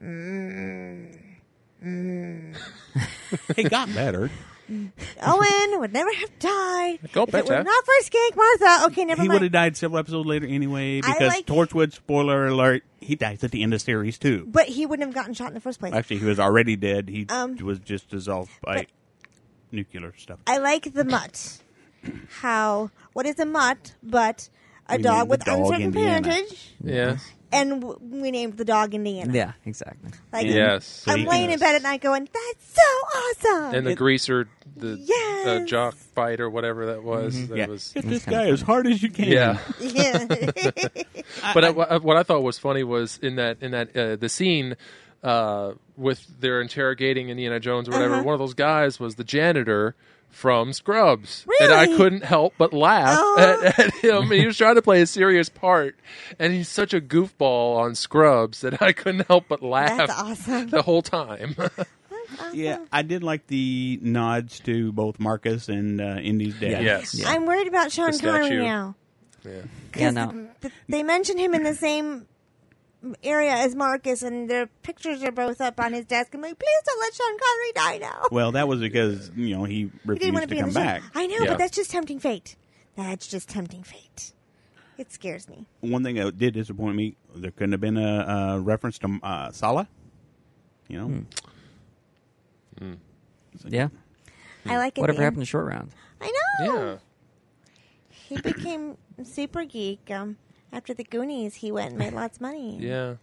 A: It got better.
B: Owen would never have died
D: Go
B: if it
D: betcha.
B: were not for Skink Martha. Okay, never
A: He would
B: mind.
A: have died several episodes later anyway
B: I
A: because
B: like-
A: Torchwood, spoiler alert, he dies at the end of series two.
B: But he wouldn't have gotten shot in the first place.
A: Actually, he was already dead. He
B: Um,
A: was just dissolved by
B: but-
A: nuclear stuff.
B: I like the mutt. How? What is a mutt but a
A: We
B: dog
A: named
B: with
A: the dog
B: uncertain
A: Indiana.
B: parentage?
D: Yes.
B: And w- we named the dog Indiana.
C: yeah, exactly.
B: Like,
D: Yes.
B: I'm
A: See?
B: laying in bed at night going, that's so awesome.
D: And the
A: It-
D: greaser, the
B: Yes.
D: uh, jock fight or whatever that was. That
A: Yeah,
D: was
A: hit this guy as hard as you can.
D: yeah.
B: yeah.
D: But I, what- what I thought was funny was in that in that uh, the scene uh, with their interrogating Indiana Jones or whatever.
B: Uh-huh.
D: One of those guys was the janitor from Scrubs, and I
B: Really?
D: couldn't help but laugh
B: Oh.
D: at, at him. He was trying to play a serious part, and he's such a goofball on Scrubs that I couldn't help but laugh
B: That's awesome.
D: the whole time.
A: Yeah, I did like the nods to both Marcus and uh, Indy's dad.
D: Yes.
C: Yeah.
B: I'm worried about Sean
D: The
B: Connery
D: statue.
B: now.
D: Yeah.
C: Yeah,
B: 'Cause
C: no.
B: th- th- they mentioned him in the same area as Marcus, and their pictures are both up on his desk. I'm like, please don't let Sean Connery die now.
A: Well, that was because you know he
B: He didn't
A: refused
B: want
A: to
B: to be in
A: come
B: the show.
A: back.
B: I know,
D: Yeah.
B: but that's just tempting fate. That's just tempting fate. It scares me.
A: One thing that did disappoint me: there couldn't have been a, a reference to uh, Sala. You know,
C: Yeah.
B: I like it.
C: Whatever
B: the-
C: happened to Short Round?
B: I know.
D: Yeah.
B: He became super geek. Um, after the Goonies, he went and made lots of money.
D: Yeah.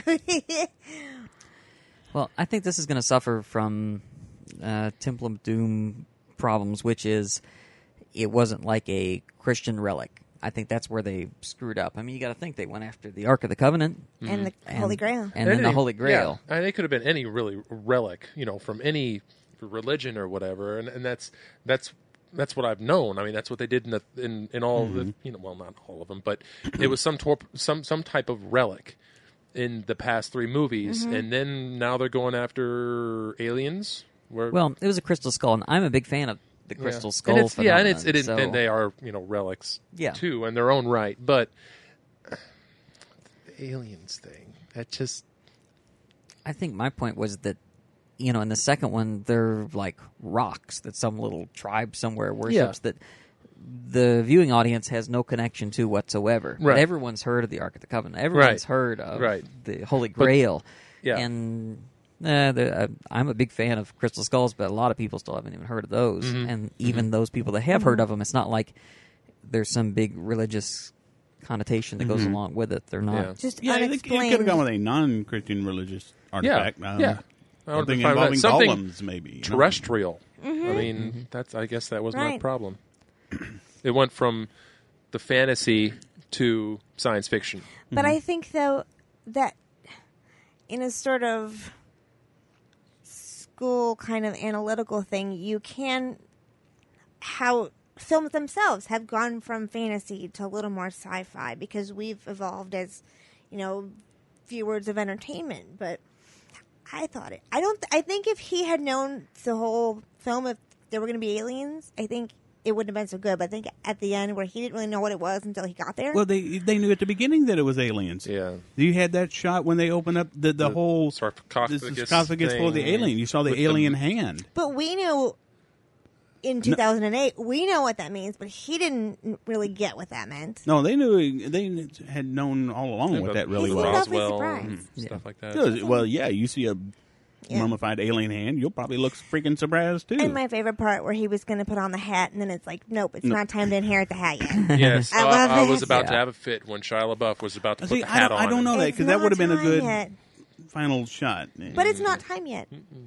C: Well, I think this is going to suffer from uh, Temple of Doom problems, which is it wasn't like a Christian relic. I think that's where they screwed up. I mean, you got to think they went after the Ark of the Covenant
B: and the
C: and,
B: Holy Grail.
C: and then the
D: Any-
C: Holy Grail.
D: Yeah. And it could have been any really relic, you know, from any religion or whatever, and and that's that's that's what I've known. I mean, that's what they did in the, in in all
A: Mm-hmm.
D: the, you know, well, not all of them, but it was some torp, some some type of relic in the past three movies,
B: Mm-hmm.
D: and then now they're going after aliens. Where,
C: Well, it was a crystal skull, and I'm a big fan of the
D: yeah.
C: crystal
D: And
C: skull
D: it's- yeah, and it's
C: phenomenon,
D: it is,
C: so-
D: and they are, you know, relics,
C: Yeah.
D: too, in their own right. But the aliens thing, that just
C: I think my point was that, you know, in the second one, they're like rocks that some little tribe somewhere worships that the viewing audience has no connection to whatsoever. But
D: Right.
C: everyone's heard of the Ark of the Covenant. Everyone's
D: Right.
C: heard of
D: Right.
C: the Holy Grail.
D: yeah.
C: And uh, the, uh, I'm a big fan of crystal skulls, but a lot of people still haven't even heard of those.
D: Mm-hmm.
C: And even those people that have heard of them, it's not like there's some big religious connotation that goes along with it. They're not.
D: Yeah.
B: Just
A: Yeah, I think it
B: unexplained.
A: could have gone with a non-Christian religious artifact.
D: Yeah,
A: Um,
D: yeah. I would
A: Something
D: be fine with that.
A: involving
D: Something
A: golems, maybe. you know?
D: terrestrial. I mean, that's. I guess that was my
B: Right.
D: problem. It went from the fantasy to science fiction.
B: But I think, though, that in a sort of school kind of analytical thing, you can, how films themselves have gone from fantasy to a little more sci-fi because we've evolved as, you know, viewers of entertainment. But I thought it, I don't, I think if he had known the whole film, if there were going to be aliens, I think it wouldn't have been so good. But I think at the end where he didn't really know what it was until he got there.
A: Well, they they knew at the beginning that it was aliens.
D: Yeah.
A: You had that shot when they opened up the, the,
D: The
A: whole
D: sarcophagus
A: the sarcophagus full of the
D: thing
A: alien. You saw the
D: with the-
A: alien hand.
B: But we knew in two thousand eight, we know what that means, but he didn't really get what that meant.
A: No, they knew they had known all along
D: Yeah,
A: what
D: but
A: that really
B: He's
A: was.
B: awfully
D: Roswell,
B: surprised.
D: and stuff like that.
A: Yeah, well, yeah, you see a
B: Yeah.
A: mummified alien hand, you'll probably look freaking surprised too.
B: And my favorite part where he was going to put on the hat, and then it's like, nope, it's not time to inherit the hat yet.
D: Yes,
B: I
D: I,
B: love
D: I
B: it.
D: was about to
C: Yeah.
D: have a fit when Shia LaBeouf was about to put
A: See,
D: the
A: I
D: hat
A: don't,
D: on.
A: I don't know that
B: It's
A: because that
B: not
A: would have been a
B: time
A: good
B: yet.
A: final shot.
B: But it's not time yet.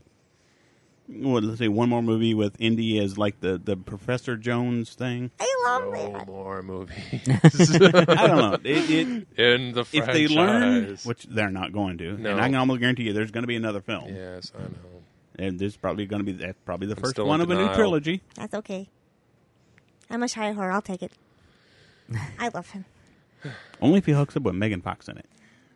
A: Well, let's say one more movie with Indy as like the, the Professor Jones thing.
B: I love
D: No
B: that.
D: more movies
A: I don't know. It, it,
D: in the
A: if
D: franchise.
A: they learn, which they're not going to,
D: No.
A: and I can almost guarantee you, there's going to be another film,
D: Yes, I know.
A: and this is probably going to be that's probably the
D: I'm
A: first
D: still
A: one
D: in
A: of a new
D: denial.
A: trilogy.
B: That's okay. I'm a shy whore. I'll take it. I love him.
A: Only if he hooks up with Megan Fox in it.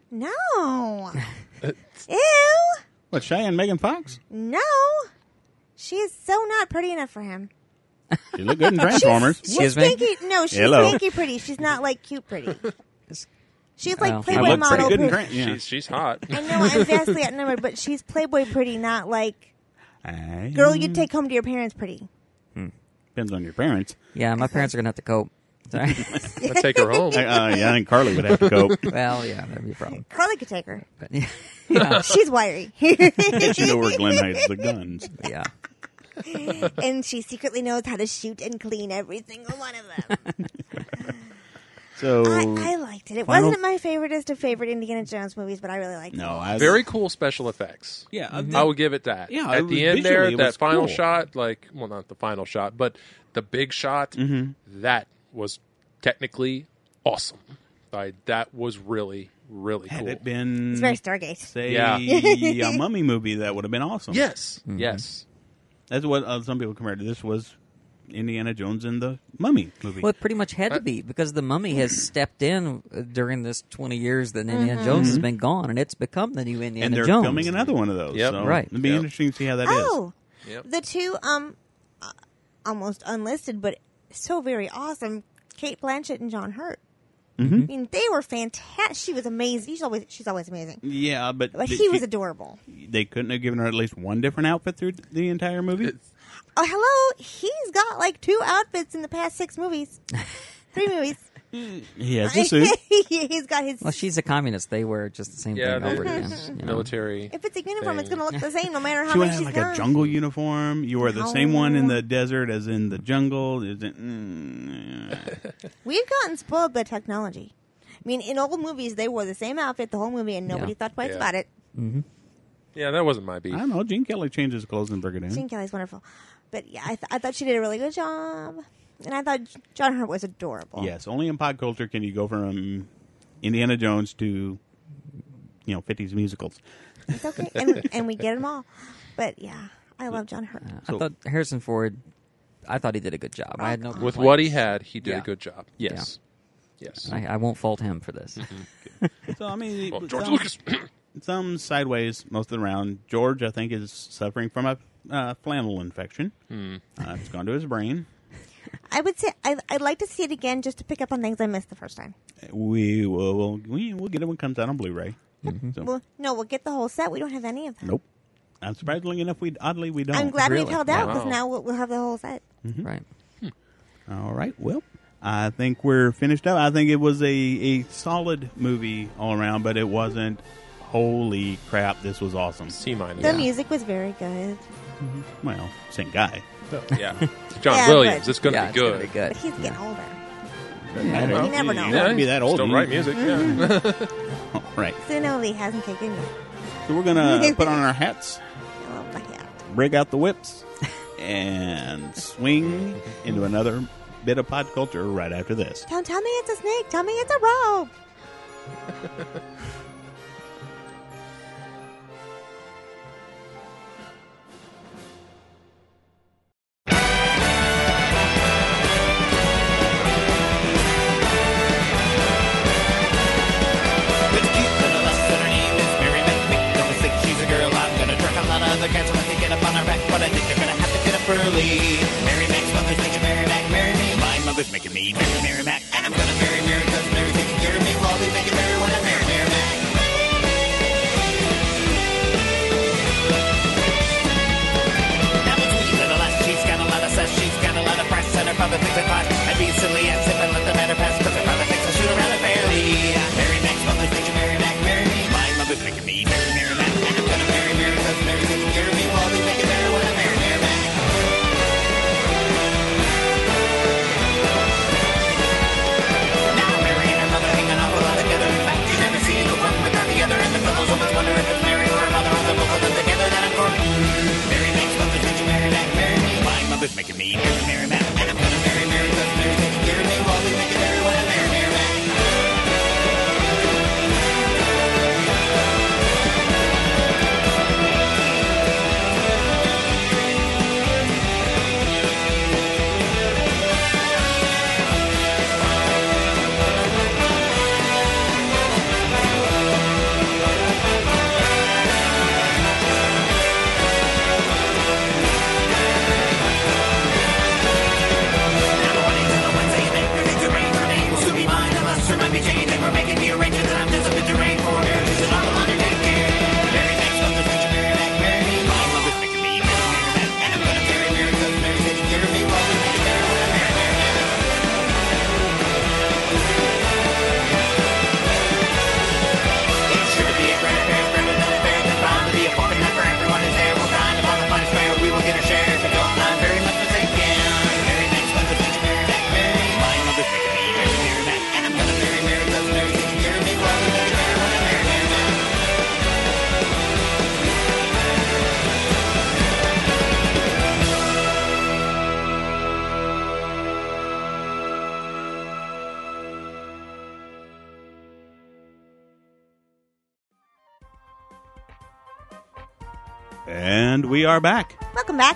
B: No. Ew.
A: What, Shy and Megan Fox?
B: No. She is so not pretty enough for him.
A: She look good in Transformers.
B: She's
C: Excuse me?
B: spanky. No, she's
A: Hello.
B: spanky pretty. She's not like cute pretty. She's
C: Oh.
B: like
C: I
A: She
B: Playboy
A: look pretty
B: model.
A: good in
B: pretty.
A: Trans. Yeah.
D: She's she's hot.
B: I know I'm vastly outnumbered, but she's Playboy pretty, not like
A: Aye.
B: girl you'd take home to your parents pretty.
A: Depends on your parents.
C: Yeah, my parents are going to have to cope. Sorry.
D: Let's take her home.
A: Uh, yeah, I think Carly would have to cope.
C: Well, yeah, that'd be a problem.
B: Carly could take her.
C: But, yeah.
B: She's wiry.
A: Let you know where Glenn hides the guns.
C: yeah.
B: And she secretly knows how to shoot and clean every single one of them.
A: So
B: I, I liked it. It
A: Final-
B: wasn't my favoriteest of favorite Indiana Jones movies, but I really liked it.
A: no, I
D: Very cool special effects.
A: yeah.
D: I will give it that.
A: Yeah,
D: At
A: it was-
D: the end there,
A: visually, it
D: that
A: was
D: final
A: cool.
D: shot, like, well, not the final shot, but the big shot,
A: Mm-hmm.
D: that was technically awesome. Like, that was really, really
A: Had
D: cool.
A: it been
B: It's very Stargate.
A: say
D: Yeah.
A: a mummy movie, that would have been awesome.
D: Yes,
A: Mm-hmm.
D: yes.
A: That's what uh, some people compared to. This was Indiana Jones and the Mummy movie.
C: Well, it pretty much had to be because the Mummy has stepped in uh, during this twenty years that Indiana Jones has been gone, and it's become the new Indiana
A: and they're
C: Jones.
A: filming another one of those.
D: Yep.
A: So
C: Right.
A: It'd be
D: Yep.
A: interesting to see how that is.
B: Oh,
D: Yep.
B: the two um, uh, almost unlisted, but so very awesome. Kate Blanchett and John Hurt.
A: Mm-hmm.
B: I mean, they were fantastic. She was amazing. She's always she's always amazing.
A: Yeah, but
B: But
A: th-
B: he was
A: she-
B: adorable.
A: they couldn't have given her at least one different outfit through the entire movie.
D: It's-
B: Oh, hello. He's got like two outfits in the past six movies, three movies.
A: He has a suit.
B: He's got his.
C: Well, she's a communist. They wear just the same
D: Yeah,
C: thing
D: they-
C: over again. You know?
D: Military.
B: If it's a uniform, it's
D: thing.
B: going to look the same no matter how
A: She would
B: much
A: have
B: she's
A: like a
B: done.
A: jungle uniform. You wear the
B: No.
A: same one in the desert as in the jungle. Is it- mm,
B: We've gotten spoiled by technology. I mean, in old movies, they wore the same outfit the whole movie, and nobody
C: Yeah.
B: thought twice
D: Yeah.
B: about it.
D: Yeah, that wasn't my beef.
A: I don't know. Gene Kelly changes clothes in Brigadoon.
B: Gene Kelly's wonderful. But yeah, I, th- I thought she did a really good job. And I thought John Hurt was adorable.
A: Yes, only in pop culture can you go from Indiana Jones to, you know, fifties musicals.
B: It's okay. And, and we get them all. But yeah, I love John Hurt.
C: I thought Harrison Ford, I thought he did a good job. I had no
D: With
C: complaints.
D: what he had, he did
C: Yeah.
D: a good job. Yes. Yes.
C: I, I won't fault him for this.
A: So, I mean,
D: Well, George
A: some,
D: Lucas.
A: some sideways most of the round. George, I think, is suffering from a uh, flannel infection.
D: Hmm.
A: Uh, it's gone to his brain.
B: I would say I, I'd like to see it again just to pick up on things I missed the first time.
A: We will we'll, we, we'll get it when it comes out on Blu-ray. So,
B: Well, no, we'll get the whole set. We don't have any of them.
A: nope. And surprisingly enough, we oddly we don't.
B: I'm glad
C: Really?
B: we've held out because
D: Wow.
B: now we'll, we'll have the whole set.
C: Right.
A: All right. Well, I think we're finished up. I think it was a, a solid movie all around, but it wasn't. Holy crap! This was awesome.
D: C minus.
B: The music was very good.
A: Well, same guy.
D: Yeah. John
B: Yeah,
D: Williams.
B: but-
D: It's going to
C: yeah,
D: be
C: it's gonna
D: good.
C: be good.
B: But he's getting older.
A: Doesn't matter.
B: You never know.
A: You
D: Yeah,
A: don't be that old.
D: Still
A: You-
D: write music. Yeah.
A: All right.
B: Sinoli hasn't taken yet.
A: So we're gonna put on our hats,
B: I love the hat.
A: break out the whips, and swing into another bit of pod culture right after this.
B: Don't tell me it's a snake. Tell me it's a robe.
H: With a cute little lass and her name is Mary McMick. Don't think she's a girl, I'm gonna drink a lot of other cats when they get up on her back, but I think they're gonna have to get up early. Mary Mac's mother's making Mary Mac marry me. My mother's making me marry Mary Mac, and I'm gonna marry Mary because Mary's taking care of me while they making Mary when I marry Mary Mac. Now the sweet little lass, she's got a lot of sass, she's got a lot of press, and her father thinks I'm fast. I'd be a silly ass if I let the matter pass, because her father thinks I shoot around it fairly. Mary Mac's mother's making Mary Mac marry me. My mother's making me marry Mary Mac, and I'm gonna marry Mary because Mary's taking care of me while they making Mary when I marry Mary Mac. Now Mary and her mother hang an awful lot together. In fact, you never see the one without the other, and the fellows always wonder if it's Mary or her mother, or the both of them together. Then I'm for Mary Mac's mother's making Mary Mac marry me. My mother's making me marry Mary Mac, and I'm gonna marry Mary because Mary's taking care of me while they making Mary when I marry Mary Mac. Now the Mondays and the Wednesday and everything's arranged for me. Will soon be mine unless her might be changed. And we're making the arrangements and I'm just a bit deranged for marriage. It's an awful undertaking. Mary Mac's mother's making Mary Mac marry me. My mother's making me marry Mary Mac, and I'm gonna marry Mary because Mary's taking care of me while we make it Mary when I marry Mary Mac. It's sure to be a grand affair, spread another affair. There's bound to be a fucking night for everyone is there. We'll find upon the finest fare. We will get our share. If we don't, I'm very much mistaken. Mary Mac's mother's making Mary Mac marry me. My mother's making me marry Mary Mac, and I'm gonna marry Mary because Mary's taking care of me while we make it Mary when I marry Mary Mac.
A: And we are back.
B: Welcome back.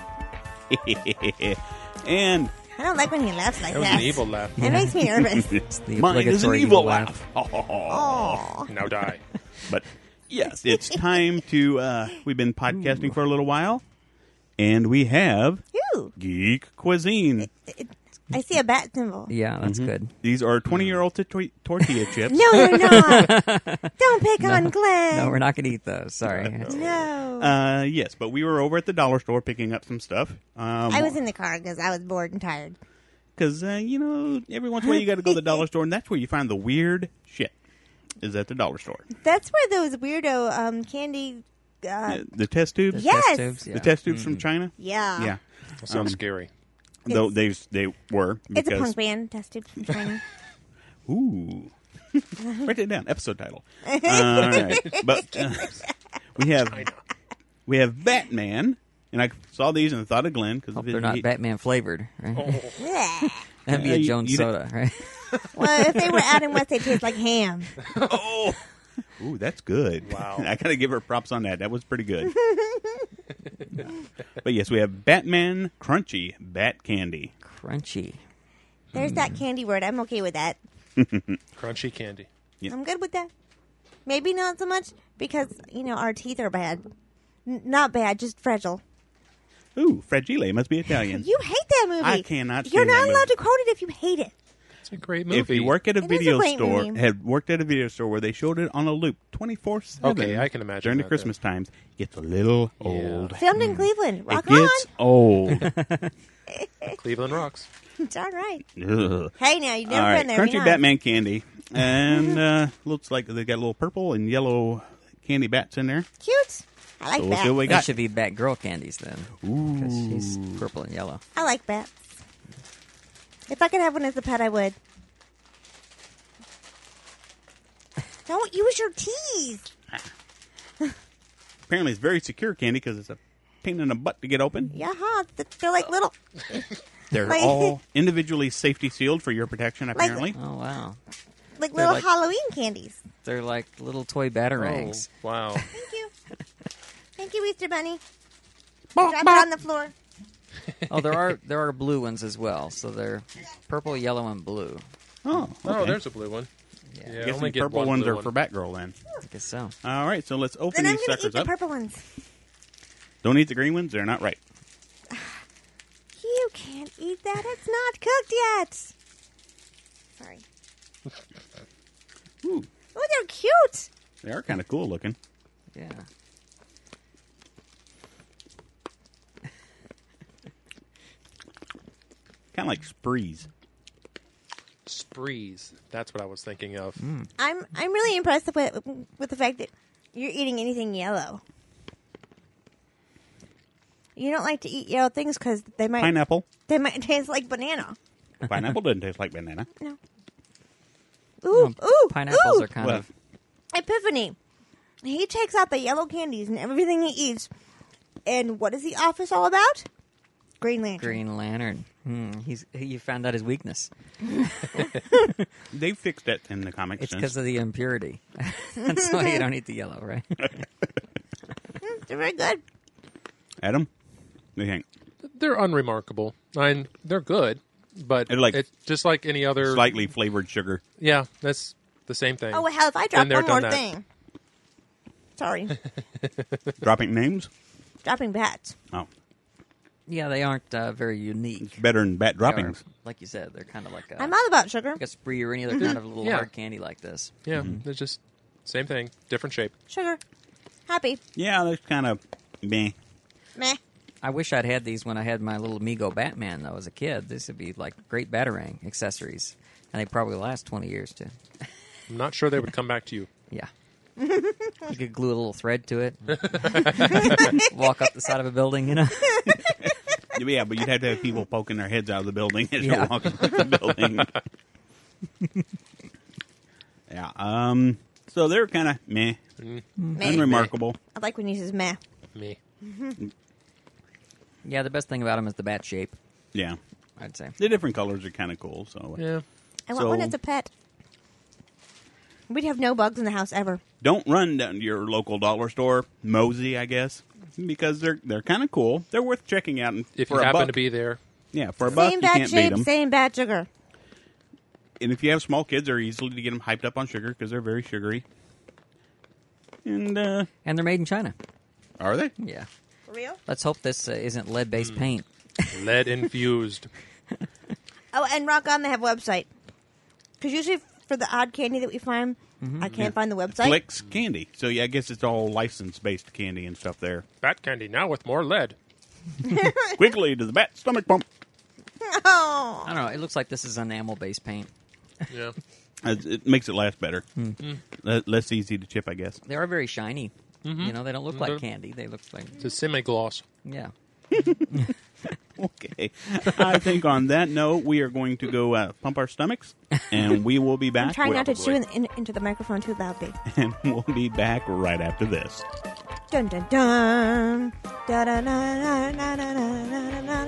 A: And
B: I don't like when he laughs like
D: That was
B: that.
D: an evil laugh.
B: It makes me nervous.
C: The
A: mine is an
C: obligatory
A: evil
C: evil
A: laugh.
B: Oh.
D: Now die.
A: But yes, it's time to. Uh, we've been podcasting for a little while, and we have
B: Ooh.
A: Geek Cuisine.
B: I see a bat symbol.
C: Yeah, that's
A: Mm-hmm.
C: good.
A: These are twenty-year-old t- to- tortilla chips.
B: No, they're not. Don't pick on Glenn.
C: No, we're not going to eat those. Sorry.
B: No.
A: Uh, yes, but we were over at the dollar store picking up some stuff. Um,
B: I was in the car because I was bored and tired.
A: Because, uh, you know, every once in a while you got to go to the dollar store, and that's where you find the weird shit, is at the dollar store.
B: That's where those weirdo um, candy. Uh,
A: Uh, the test tubes?
B: Yes.
C: Test tubes, yeah.
A: The test tubes from China?
B: yeah.
A: Yeah.
D: That sounds
A: Um,
D: scary.
A: Though they they were.
B: It's a
A: because-
B: punk band. Test tubes from China.
A: Ooh. Write that down. Episode title. All right. But uh, we have we have Batman, and I saw these and thought of Glenn because
C: Hope they're not Batman flavored. Right?
B: Yeah.
C: That'd be
A: Yeah,
C: a
A: you-
C: Jones
A: you
C: soda, right?
B: Well, if they were Adam West, they taste like ham.
A: Oh. Ooh, that's good.
D: Wow.
A: I gotta give her props on that. That was pretty good. But yes, we have Batman Crunchy Bat Candy.
C: Crunchy.
B: There's that candy word. I'm okay with that.
D: Crunchy candy.
A: Yeah.
B: I'm good with that. Maybe not so much because, you know, our teeth are bad. N- not bad, just fragile.
A: Ooh, Fragile must be Italian.
B: You hate that movie.
A: I cannot
B: You're
A: stand
B: not
A: that
B: allowed
A: movie.
B: to quote it if you hate it.
D: It's a great movie.
A: If you work at a
B: It is a
A: video
B: great
A: store,
B: movie.
A: had worked at a video store where they showed it on a loop twenty-four seven.
D: Okay, I can imagine
A: During the
D: that,
A: Christmas times, gets a little
D: Yeah.
A: old.
B: Filmed in Cleveland. Rock
A: It gets old.
D: Cleveland rocks.
B: on. It's all right.
A: Ugh.
B: Hey, now, you've never
A: All right,
B: been there. Be
A: Crunchy
B: nice.
A: Batman candy. And uh, looks like they got a little purple and yellow candy bats in there.
B: Cute. I like
A: So we'll
B: bats.
A: see what we
C: They
A: got.
C: should be Batgirl candies then. Because she's
A: Ooh.
C: purple and yellow.
B: I like bats. If I could have one as a pet, I would. Don't use your teeth.
A: Apparently, it's very secure candy because it's a pain in the butt to get open.
B: Yeah, huh? They're like little,
A: They're
B: Like-
A: all individually safety sealed for your protection, apparently.
C: Oh, wow.
B: like
C: They're
B: little
C: like-
B: Halloween candies.
C: They're like little toy batarangs.
D: Oh, wow.
B: Thank you. Thank you, Easter Bunny. Drop it on the floor.
C: Oh, there are there are blue ones as well. So they're purple, yellow, and blue.
A: Oh,
D: Oh,
A: okay.
D: there's a blue one.
C: Yeah,
D: Yeah,
A: I guess
D: only
A: the
D: get
A: purple
D: one
A: ones
D: blue
A: are
D: one.
A: for Batgirl then.
C: I guess so.
A: All right, so let's open
B: Then I'm
A: these
B: going to eat
A: suckers
B: the
A: up.
B: purple ones.
A: Don't eat the green ones; they're not right.
B: You can't eat that. It's not cooked yet. Sorry.
A: Ooh,
B: Oh, they're cute.
A: they are kind of cool looking.
C: Yeah.
A: Kind of like sprees.
D: Sprees. That's what I was thinking of.
B: I'm I'm really impressed with with the fact that you're eating anything yellow. You don't like to eat yellow things because they might
A: Pineapple.
B: they might taste like banana.
A: Pineapple doesn't taste like banana.
B: Ooh, ooh,
C: Pineapples
B: ooh.
C: are kind
A: Well,
C: of.
B: Epiphany. He takes out the yellow candies and everything he eats. And what is the office all about? Green Lantern.
C: Green Lantern. Hmm. He's he, you found out his weakness.
A: they fixed that in the comics.
C: It's
A: since.
C: because of the impurity. That's why you don't eat the yellow, right?
B: Mm, they're very good.
A: Adam, what do you think?
D: They're unremarkable. I mean, they're good, but
A: They're like-
D: it's just like any other.
A: Slightly flavored sugar.
D: Yeah, that's the same thing.
B: Oh, well, hell, if I drop
D: Been there,
B: one more
D: done that.
B: thing. Sorry.
A: Dropping names?
B: Dropping bats.
A: Oh,
C: Yeah, they aren't uh, very unique.
A: it's better than bat
C: They are,
A: droppings.
C: like you said, they're kind of like a,
B: I'm all about sugar.
C: like a spree or any other kind of little
D: Yeah.
C: hard candy like this.
D: Yeah,
A: Mm-hmm.
D: they're just same thing, different shape.
B: Sugar. Happy.
A: Yeah, they're kind of meh.
B: Meh.
C: I wish I'd had these when I had my little Mego Batman, though, as a kid. This would be like great Batarang accessories. And they probably last twenty years, too.
D: I'm not sure they would come back to you.
C: Yeah. You could glue a little thread to it. Walk up the side of a building, you know?
A: Yeah, but you'd have to have people poking their heads out of the building as
C: Yeah.
A: you're walking through the building. yeah. Um. So they're kind of meh,
B: Meh.
A: unremarkable.
B: I like when he says meh.
D: Me.
C: Yeah, the best thing about them is the bat shape,
A: Yeah,
C: I'd say.
A: the different colors are kind of cool. So
D: Yeah.
B: I want
A: So-
B: one as a pet. We'd have no bugs in the house ever.
A: don't run down to your local dollar store, Mosey, I guess, because they're they're kind of cool. They're worth checking out. And
D: If
A: for
D: you
A: a
D: happen
A: buck,
D: to be there,
A: yeah, for a buck
B: Same
A: you
B: bat
A: can't beat
B: shape,
A: them.
B: same bat sugar.
A: And if you have small kids, they're easily to get them hyped up on sugar because they're very sugary. And uh,
C: And they're made in China.
A: are they?
C: Yeah.
B: For real?
C: Let's hope this uh, isn't lead-based paint.
D: lead infused.
B: Oh, and Rock On, they have a website. Because usually for the odd candy that we find, I can't find the website.
A: Flicks candy. So yeah, I guess it's all license based candy and stuff there.
D: Bat candy now with more lead.
A: Quickly to the bat stomach pump.
C: I don't know. It looks like this is enamel-based paint.
D: Yeah.
A: It it makes it last better. Le- less easy to chip, I guess.
C: They are very shiny.
D: Mm-hmm.
C: You know, they don't look like
D: Mhm.
C: candy. They look like
D: It's a semi-gloss.
C: yeah.
A: Okay. I think on that note, we are going to go uh, pump our stomachs, and we will be back.
B: I'm trying not to chew
A: probably.
B: in, in, into the microphone too loudly.
A: And we'll be back right after this.
B: Dun dun dun. Da da da da da da da da da.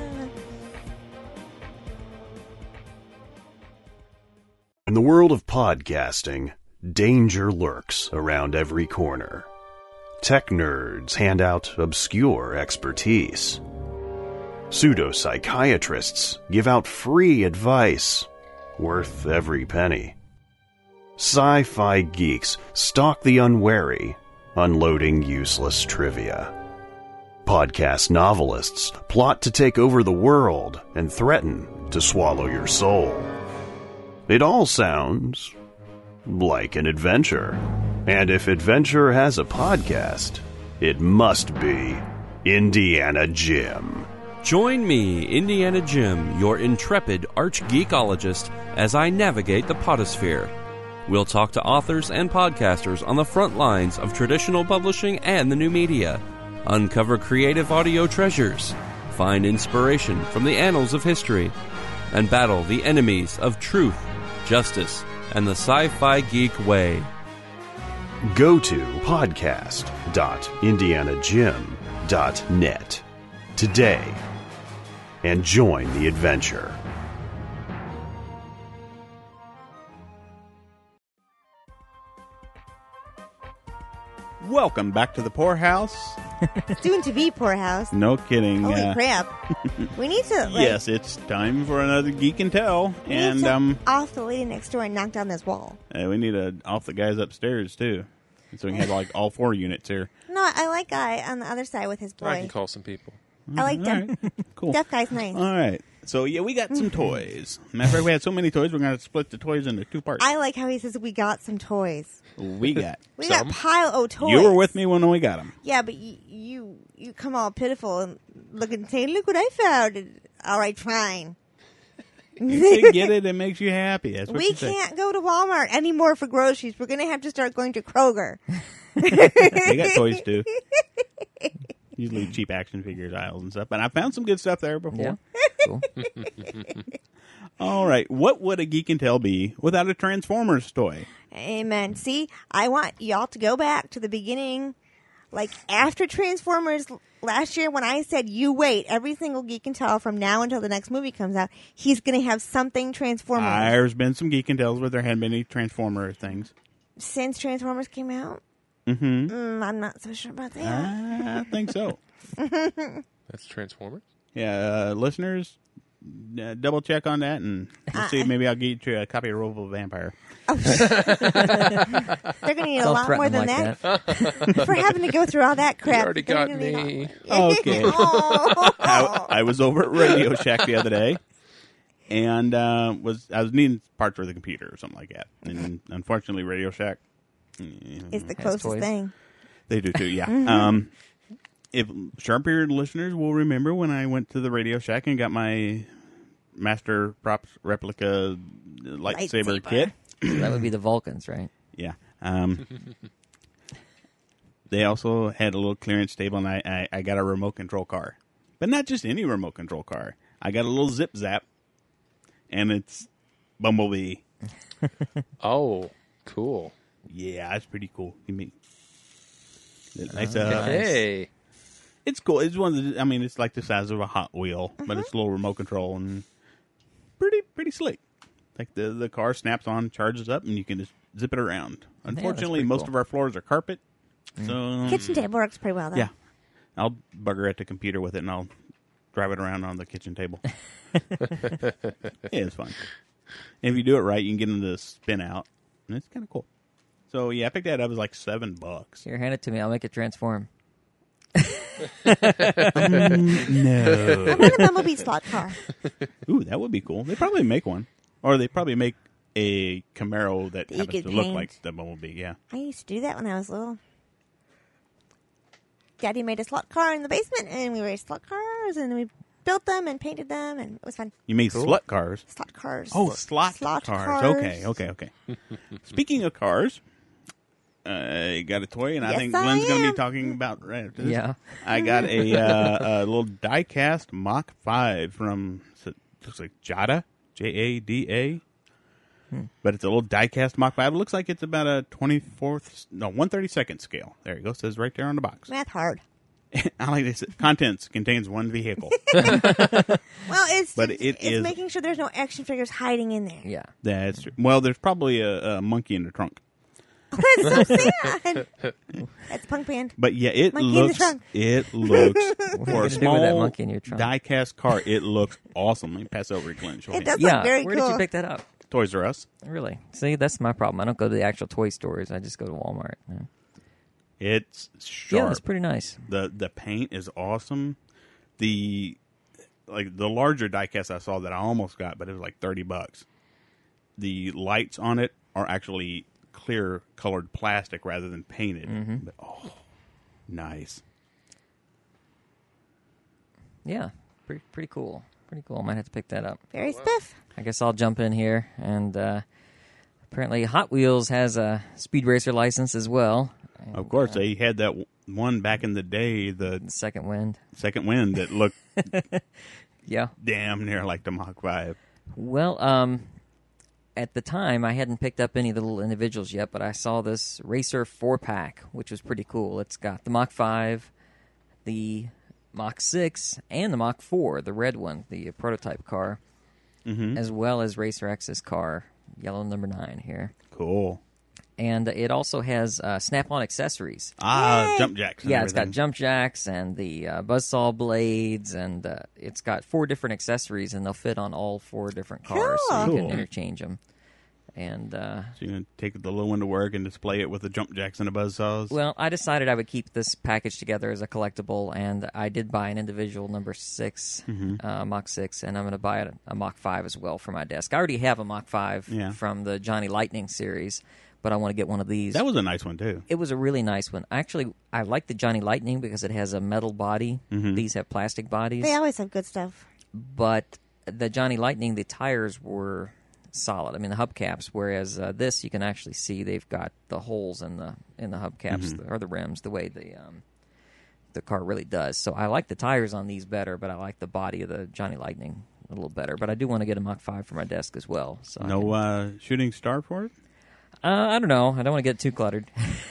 I: In the world of podcasting, danger lurks around every corner. Tech nerds hand out obscure expertise. Pseudo-psychiatrists give out free advice, worth every penny. Sci-fi geeks stalk the unwary, unloading useless trivia. Podcast novelists plot to take over the world and threaten to swallow your soul. It all sounds like an adventure. And if adventure has a podcast, it must be Indiana Jim.
J: Join me, Indiana Jim, your intrepid arch-geekologist, as I navigate the potosphere. We'll talk to authors and podcasters on the front lines of traditional publishing and the new media, uncover creative audio treasures, find inspiration from the annals of history, and battle the enemies of truth, justice, and the sci-fi geek way.
I: Go to podcast dot indiana jim dot net today and join the adventure.
A: Welcome back to the poorhouse.
B: Soon to be poorhouse.
A: No kidding.
B: Holy
A: uh,
B: crap. We need to, like,
A: yes, it's time for another Geek and Tell.
B: we
A: And
B: need to
A: um,
B: off the lady next door and knock down this wall.
A: uh, we need to off the guys upstairs, too. So we can have like all four units here.
B: No, I like guy on the other side with his
D: I can
B: boy.
D: call some people.
B: I like
A: All
B: deaf.
A: right. Cool.
B: Deaf guy's nice.
A: All right. So, yeah, we got some toys. Matter of fact, we had so many toys, we're going to split the toys into two parts.
B: I like how he says we got some toys.
A: we got.
B: We
D: Some?
B: got pile o' toys.
A: You were with me when we got them.
B: Yeah, but you you, you come all pitiful and look and say, "Look what I found." And, all right, fine.
A: You can get it, it makes you happy. That's what
B: We
A: you say.
B: can't go to Walmart anymore for groceries. We're going to have to start going to Kroger.
A: They got toys, too. Usually cheap action figures aisles and stuff. But I found some good stuff there before.
C: Yeah. Cool.
A: All right. What would a Geek and Tell be without a Transformers toy?
B: Amen. See, I want y'all to go back to the beginning, like after Transformers last year when I said, you wait, every single Geek and Tell from now until the next movie comes out, he's going to have something Transformers.
A: There's been some Geek and Tells where there hadn't been any Transformer things.
B: Since Transformers came out?
A: Mm-hmm.
B: Mm, I'm not so sure about that.
A: I think so.
D: That's Transformers?
A: Yeah, uh, listeners, uh, double check on that and we'll see. Maybe I'll get you a copy of Robo Vampire.
B: They're going to need a
C: Don't
B: lot more
C: threaten
B: than
C: like
B: that. For having to go through all that crap.
D: You already
B: they're
D: got
B: gonna need
D: me.
B: all-
A: Okay.
B: Oh.
A: I, I was over at Radio Shack the other day, and uh, was I was needing parts for the computer or something like that. And unfortunately, Radio Shack,
B: It's the
C: Has
B: closest
C: toys.
B: thing.
A: they do too. Yeah. um, if sharp-eared listeners will remember when I went to the Radio Shack and got my Master Props replica lightsaber,
B: Lightsaber.
A: kit.
C: So that would be the Vulcans, right?
A: Yeah. Um, they also had a little clearance table, and I, I, I got a remote control car. But not just any remote control car. I got a little zip zap, and it's Bumblebee.
D: Oh, cool.
A: Yeah, that's pretty cool. You mean, nice, uh,
D: Hey.
A: it's cool. It's one of the, I mean, it's like the size of a Hot Wheel, but it's a little remote control and pretty pretty slick. Like the the car snaps on, charges up, and you can just zip it around. Unfortunately,
C: pretty
A: most
C: cool.
A: of our floors are carpet, so
B: Kitchen table works pretty well, though.
A: yeah, I'll bugger at the computer with it, and I'll drive it around on the kitchen table. Yeah, it's fun. And if you do it right, you can get them to spin out, and it's kind of cool. So yeah, I picked that up. It was like seven bucks.
C: Here, hand it to me. I'll make it transform.
A: No.
B: I want a Bumblebee slot car.
A: Ooh, that would be cool. They probably make one, or they probably make a Camaro that
B: That you
A: happens
B: could
A: to look
B: paint.
A: like the Bumblebee. Yeah.
B: I used to do that when I was little. Daddy made a slot car in the basement, and we raced slot cars, and we built them and painted them, and it was fun.
A: You mean slut cars?
B: Slot cars.
A: Oh, slot,
B: Slot
A: cars.
B: cars.
A: Okay, okay, okay. Speaking of cars, I got a toy, and I
B: Yes,
A: think
B: I
A: Glenn's going to
B: am.
A: be talking about right after this.
C: Yeah.
A: I got a, uh, a little die-cast Mach five from, looks like Jada, J A D A. Hmm. But it's a little die-cast Mach five. It looks like it's about a twenty-fourth, no, one thirty-second scale. There you go. It says right there on the box.
B: Math hard.
A: I like this. Contents contains one vehicle.
B: Well, it's
A: But
B: it's,
A: it
B: it's
A: is-
B: making sure there's no action figures hiding in there.
C: Yeah.
A: That's true. Well, there's probably a, a monkey in the trunk.
B: That's so sad. That's punk band.
A: But yeah, it
B: Monkey in the
A: looks
B: trunk.
A: it looks
C: What are
A: for
C: you
A: a
C: gonna do with that
A: small
C: monkey in your trunk?
A: die-cast car. It looks awesome. Let me pass over to Glenn. Show
B: It
A: me.
B: does
C: Yeah.
B: look very
C: Where
B: cool.
C: did you pick that up?
A: Toys R Us.
C: Really? See, that's my problem. I don't go to the actual toy stores. I just go to Walmart. Yeah,
A: It's
C: yeah
A: sharp.
C: that's pretty nice.
A: the The paint is awesome. The like the larger diecast I saw that I almost got, but it was like thirty bucks. The lights on it are actually clear colored plastic rather than painted.
C: Mm-hmm.
A: But, oh, nice.
C: Yeah, pretty pretty cool. Pretty cool. I might have to pick that up.
B: Very spiff.
C: I guess I'll jump in here. And uh, apparently Hot Wheels has a Speed Racer license as well. And,
A: Of course,
C: uh,
A: they had that w- one back in the day, the
C: Second Wind.
A: Second Wind, that looked
C: Yeah.
A: damn near like the Mach five.
C: Well, um, at the time, I hadn't picked up any of the little individuals yet, but I saw this Racer four pack, which was pretty cool. It's got the Mach five, the Mach six, and the Mach four, the red one, the prototype car,
A: Mm-hmm.
C: as well as Racer X's car, yellow number nine here.
A: Cool.
C: And it also has uh, snap-on accessories.
A: Ah,
B: Yay!
A: jump jacks. and
C: Yeah, it's got
A: everything.
C: jump jacks and the uh, buzzsaw blades, and uh, it's got four different accessories, and they'll fit on all four different cars, so you
A: Cool.
C: can interchange them. And uh,
A: So you're going to take the little one to work and display it with the jump jacks and the buzzsaws?
C: well, I decided I would keep this package together as a collectible, and I did buy an individual number six,
A: Mm-hmm.
C: uh, Mach six, and I'm going to buy a, a Mach five as well for my desk. I already have a Mach five
A: Yeah.
C: from the Johnny Lightning series, but I want to get one of these.
A: that was a nice one, too.
C: It was a really nice one. Actually, I like the Johnny Lightning because it has a metal body.
A: Mm-hmm.
C: These have plastic bodies.
B: They always have good stuff.
C: But the Johnny Lightning, the tires were solid. I mean, the hubcaps. Whereas uh, this, you can actually see they've got the holes in the in the hubcaps
A: Mm-hmm.
C: or the rims, the way the um, the car really does. So I like the tires on these better, but I like the body of the Johnny Lightning a little better. But I do want to get a Mach five for my desk as well. So I
A: No
C: can-
A: uh, shooting star for it?
C: uh, I don't know. I don't want to get too cluttered.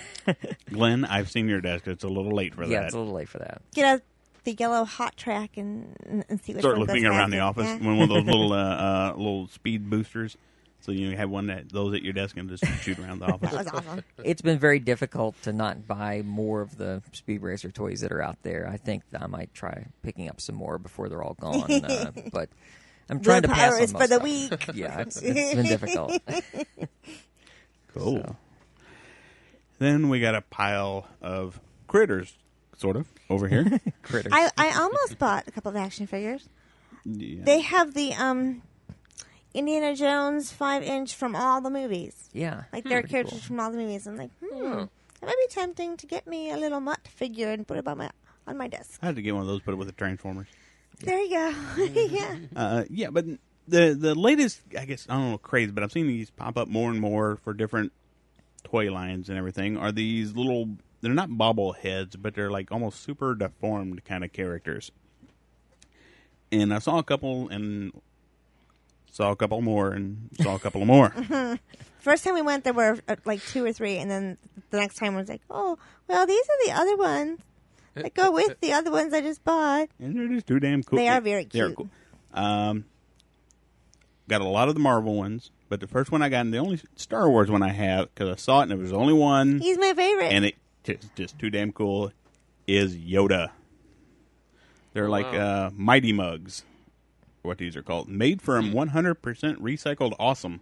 A: Glenn, I've seen your desk. It's a little late for
C: yeah,
A: that.
C: it's a little late for that.
B: Get out the yellow hot track and and see which
A: Start
B: one goes
A: looking around the
B: faster.
A: office.
B: Yeah.
A: One of those little uh, uh, little speed boosters. So you have one that those at your desk and just shoot around the office.
B: That was awesome.
C: It's been very difficult to not buy more of the Speed Racer toys that are out there. I think that I might try picking up some more before they're all gone. Uh, but I'm trying to pass
B: Willpower
C: on
B: is for
C: most
B: the
C: of them.
B: weak.
C: Yeah, it's, it's been difficult.
A: Cool.
C: So.
A: Then we got a pile of critters, sort of, over here.
C: Critters.
B: I, I almost bought a couple of action figures.
A: Yeah.
B: They have the um, Indiana Jones five inch from all the movies.
C: yeah.
B: Like they're
C: Pretty
B: characters
C: cool.
B: from all the movies. I'm like, hmm, that might be tempting to get me a little mutt figure and put it on my on my desk.
A: I had to get one of those, put it with the Transformers.
B: There you go. Yeah.
A: Uh, yeah, but the the latest, I guess, I don't know, craze, but I'm seeing these pop up more and more for different toy lines and everything. Are these little? They're not bobbleheads, but they're like almost super deformed kind of characters. And I saw a couple, and saw a couple more, and saw a couple of more.
B: First time we went, there were uh, like two or three, and then the next time I was like, oh, well, these are the other ones that go with the other ones I just bought.
A: And they're just too damn cool.
B: They are very
A: They are
B: cute.
A: cool. Um, got a lot of the Marvel ones, but the first one I got, and the only Star Wars one I have, because I saw it and it was the only one,
B: He's my favorite.
A: and it just just too damn cool, is Yoda. They're like
D: wow.
A: uh, Mighty Mugs, what these are called, made from one hundred percent recycled awesome.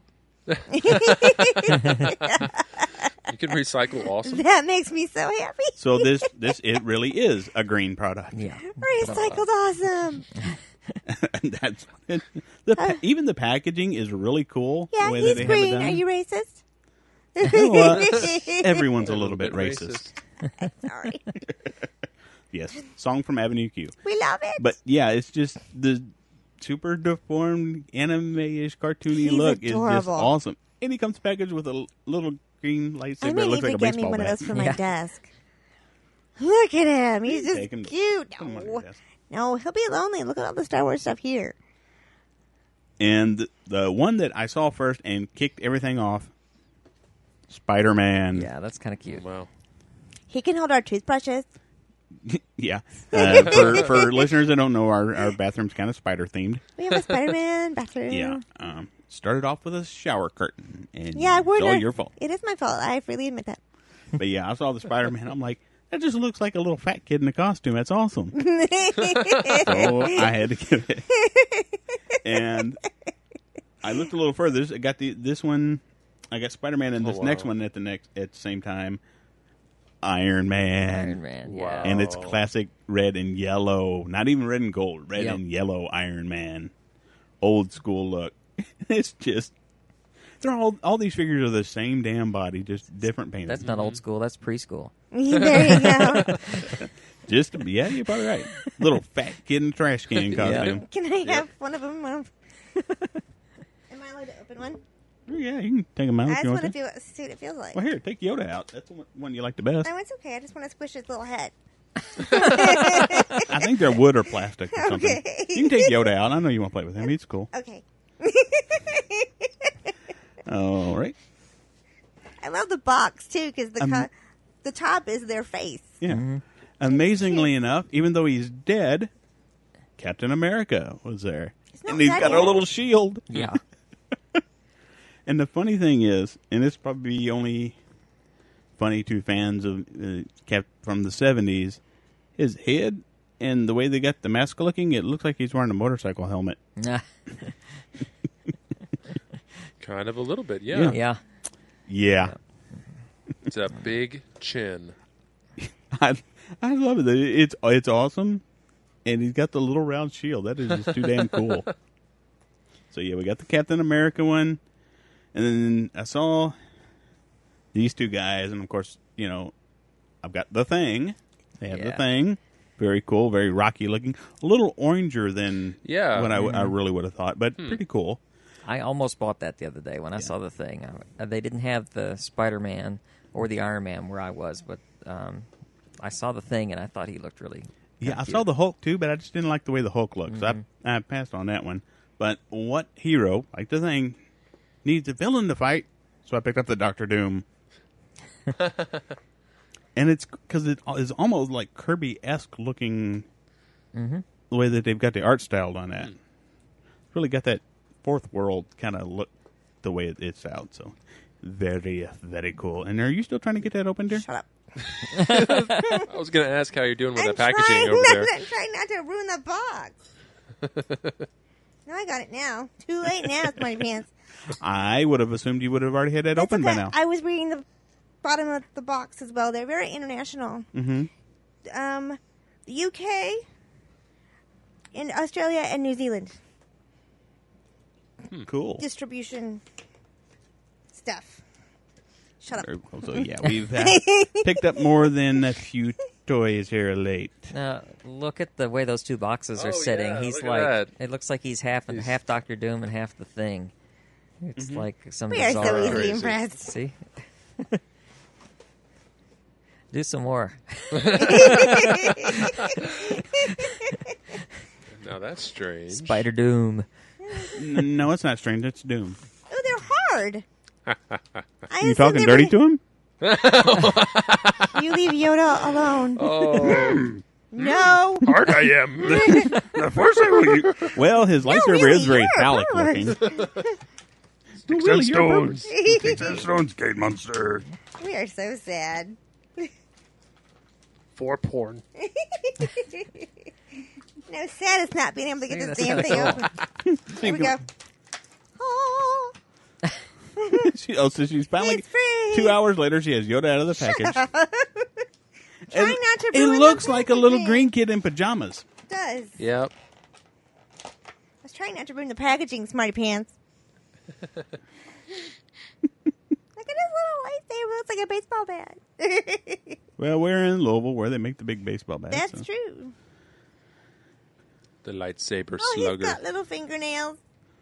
D: You can recycle awesome.
B: That makes me so happy.
A: So this this it really is a green product.
C: Yeah.
B: Recycled awesome.
A: And that's it. The pa- even the packaging is really cool.
B: Yeah,
A: the way
B: he's
A: that they
B: green.
A: Have it
B: Are
A: done.
B: you racist?
A: Well, everyone's a little bit racist.
B: Sorry.
A: Yes, Song from Avenue Q.
B: We love it.
A: But yeah, it's just the super deformed anime-ish cartoony
B: He's
A: look is just
B: adorable.
A: awesome. And he comes packaged with a l- little green lightsaber.
B: I
A: It
B: may
A: looks
B: even
A: like a
B: get me
A: baseball
B: one
A: bat.
B: of those for my
C: Yeah.
B: desk. Look at him. He's just
A: Take him-
B: cute.
A: put him on
B: No.
A: your desk.
B: no, he'll be lonely. Look at all the Star Wars stuff here.
A: And the one that I saw first and kicked everything off, Spider-Man.
C: Yeah, that's kind of cute.
D: Wow.
B: He can hold our toothbrushes.
A: Yeah. Uh, for, for listeners that don't know, our, our bathroom's kind of spider-themed.
B: We have a Spider-Man bathroom.
A: Yeah. Um, started off with a shower curtain. And
B: Yeah,
A: it's
B: we're
A: all
B: not-
A: your fault.
B: It is my fault. I freely admit that.
A: But yeah, I saw the Spider-Man. I'm like, that just looks like a little fat kid in a costume. That's awesome. So I had to get it. And I looked a little further. I got the this one. I got Spider-Man and
D: Oh,
A: this
D: wow.
A: next one at the next at the same time. Iron Man.
C: Iron Man. Yeah.
D: Wow.
A: And it's classic red and yellow. Not even red and gold. Red
C: Yep.
A: and yellow Iron Man. Old school look. It's just they're all all these figures are the same damn body, just different paintings.
C: That's not old school. That's preschool.
B: There you go.
A: Just yeah, you're probably right. Little fat kid in a trash can costume.
B: Can I have one of them? Am I allowed to open one?
A: Yeah, you can take them out
B: I
A: if
B: just
A: you
B: want
A: want
B: to
A: to.
B: feel, see what it feels like.
A: Well, here, take Yoda out. That's the one- one you like the best.
B: No, it's okay. I just want to squish his little head.
A: I think they're wood or plastic or something.
B: Okay.
A: You can take Yoda out. I know you want to play with him. He's cool.
B: Okay.
A: All right.
B: I love the box too because the
A: Um,
B: co- the top is their face.
A: Yeah. Amazingly enough, even though he's dead, Captain America was there.
B: not
A: And he's
B: dead
A: got a
B: yet.
A: little shield.
C: Yeah.
A: And the funny thing is, and it's probably only funny to fans of uh, Cap from the seventies, his head and the way they got the mask looking, it looks like he's wearing a motorcycle helmet.
C: Nah.
D: Kind of a little bit, yeah.
C: Yeah.
A: Yeah.
D: It's a big chin.
A: I I love it. It's it's awesome, and he's got the little round shield. That is just too damn cool. So yeah, we got the Captain America one, and then I saw these two guys, and of course, you know, I've got the Thing. They have the
C: Yeah.
A: Thing. Very cool, very rocky looking. A little oranger than
D: Yeah.
A: what I, w- I really would have thought, but pretty cool.
C: I almost bought that the other day when I saw the thing. I, they didn't have the Spider-Man or the Iron Man where I was, but um, I saw the thing and I thought he looked really
A: Yeah,
C: kinda
A: I
C: cute.
A: saw the Hulk too, but I just didn't like the way the Hulk looks.
C: Mm-hmm.
A: I I passed on that one. But what hero, like the Thing, needs a villain to fight? So I picked up the Doctor Doom. And it's because it is almost like Kirby-esque looking,
C: Mm-hmm.
A: the way that they've got the art styled on that. Really got that fourth world kind of look the way it, it's out. So very, very cool. And are you still trying to get that open, dear?
B: Shut up.
D: I was going to ask how you're doing with
B: I'm
D: the packaging
B: trying
D: over
B: not,
D: there.
B: I'm trying not to ruin the box. No, I got it now. Too late now, it's my pants.
A: I would have assumed you would have already had that
B: That's
A: open by
B: okay.
A: now.
B: I was reading the bottom of the box as well. They're very international.
A: Mm-hmm.
B: Um, the U K, in Australia, and New Zealand.
A: Cool.
B: Distribution stuff. Shut up.
A: Very cool. So yeah, we've uh, picked up more than a few toys here late.
C: Now, look at the way those two boxes are
D: Oh,
C: sitting.
D: yeah,
C: He's
D: look at
C: like,
D: that.
C: it looks like he's half and
D: He's-
C: half Doctor Doom and half the Thing. It's like some
B: We are
C: bizarre.
B: so easily
D: Crazy.
B: impressed.
C: See, do some more.
D: Now that's strange.
C: Spider Doom.
A: N- no, it's not strange. It's Doom.
B: Oh, they're hard. I
A: You
B: assumed
A: talking
B: they
A: dirty
B: were-
A: to him?
B: You leave Yoda alone.
D: Oh,
B: No.
D: hard I am.
A: The first thing you... Well, his lightsaber
B: really,
A: is very
B: you're
A: phallic
B: perverse.
A: looking.
D: Sticks and stones.
A: stones, Gate Monster.
B: We are so sad.
D: For porn.
B: No, sad is not being able to get
C: See,
B: this
C: that's
B: damn
C: kinda
B: thing
C: cool.
B: open. Here we go. Oh,
A: She, oh, so she's finally...
B: it's free.
A: Two hours later, she has Yoda out of the package.
B: Try
A: And
B: not to
A: it
B: ruin the
A: looks like a little
B: packaging.
A: green kid in pajamas.
B: It does.
D: Yep.
B: I was trying not to ruin the packaging, smarty pants. Look at his little lightsaber. It looks like a baseball bat.
A: Well, we're in Louisville where they make the big baseball bats.
B: That's
A: so.
B: true.
D: The lightsaber
B: Oh,
D: slugger.
B: he's got little fingernails.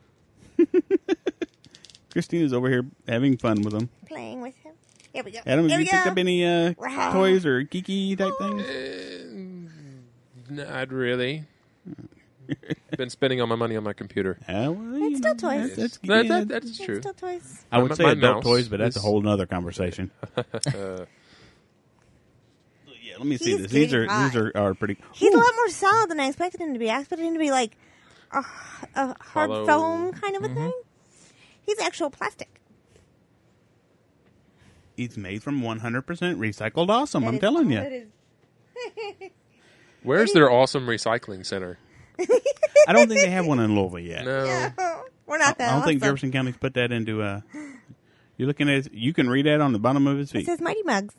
A: Christina's over here having fun with them.
B: Playing with him. Here we go.
A: Adam,
B: Here
A: have
B: we
A: you
B: go.
A: picked up any uh,
B: Wow.
A: toys or geeky type things?
D: Not really. Been spending all my money on my computer.
A: Uh, well, you
B: It's still
A: know,
B: toys.
A: That's, that's,
D: That,
A: yeah,
D: that, that's
B: It's
D: true.
B: still toys.
A: I would
D: My-
A: say
D: my
A: adult
D: mouse
A: toys, but that's a
D: is-
A: whole other conversation.
D: Uh,
A: Yeah, let me see
B: He's
A: this. These are
B: getting
A: these are, are pretty.
B: He's
A: Ooh.
B: a lot more solid than I expected him to be. I expected him to be like a, a hard
D: Hollow.
B: foam kind of a thing. He's actual plastic.
A: He's made from one hundred percent recycled awesome.
B: That
A: I'm
B: is
A: telling
B: all
A: you.
B: it is.
D: where's their awesome recycling center?
A: I don't think they have one in Louisville yet.
D: No.
B: No, we're
A: I,
B: not that
A: I don't think
B: awesome.
A: Jefferson County's put that into a. You're looking at. You can read that on the bottom of his
B: It
A: feet.
B: says Mighty Mugs.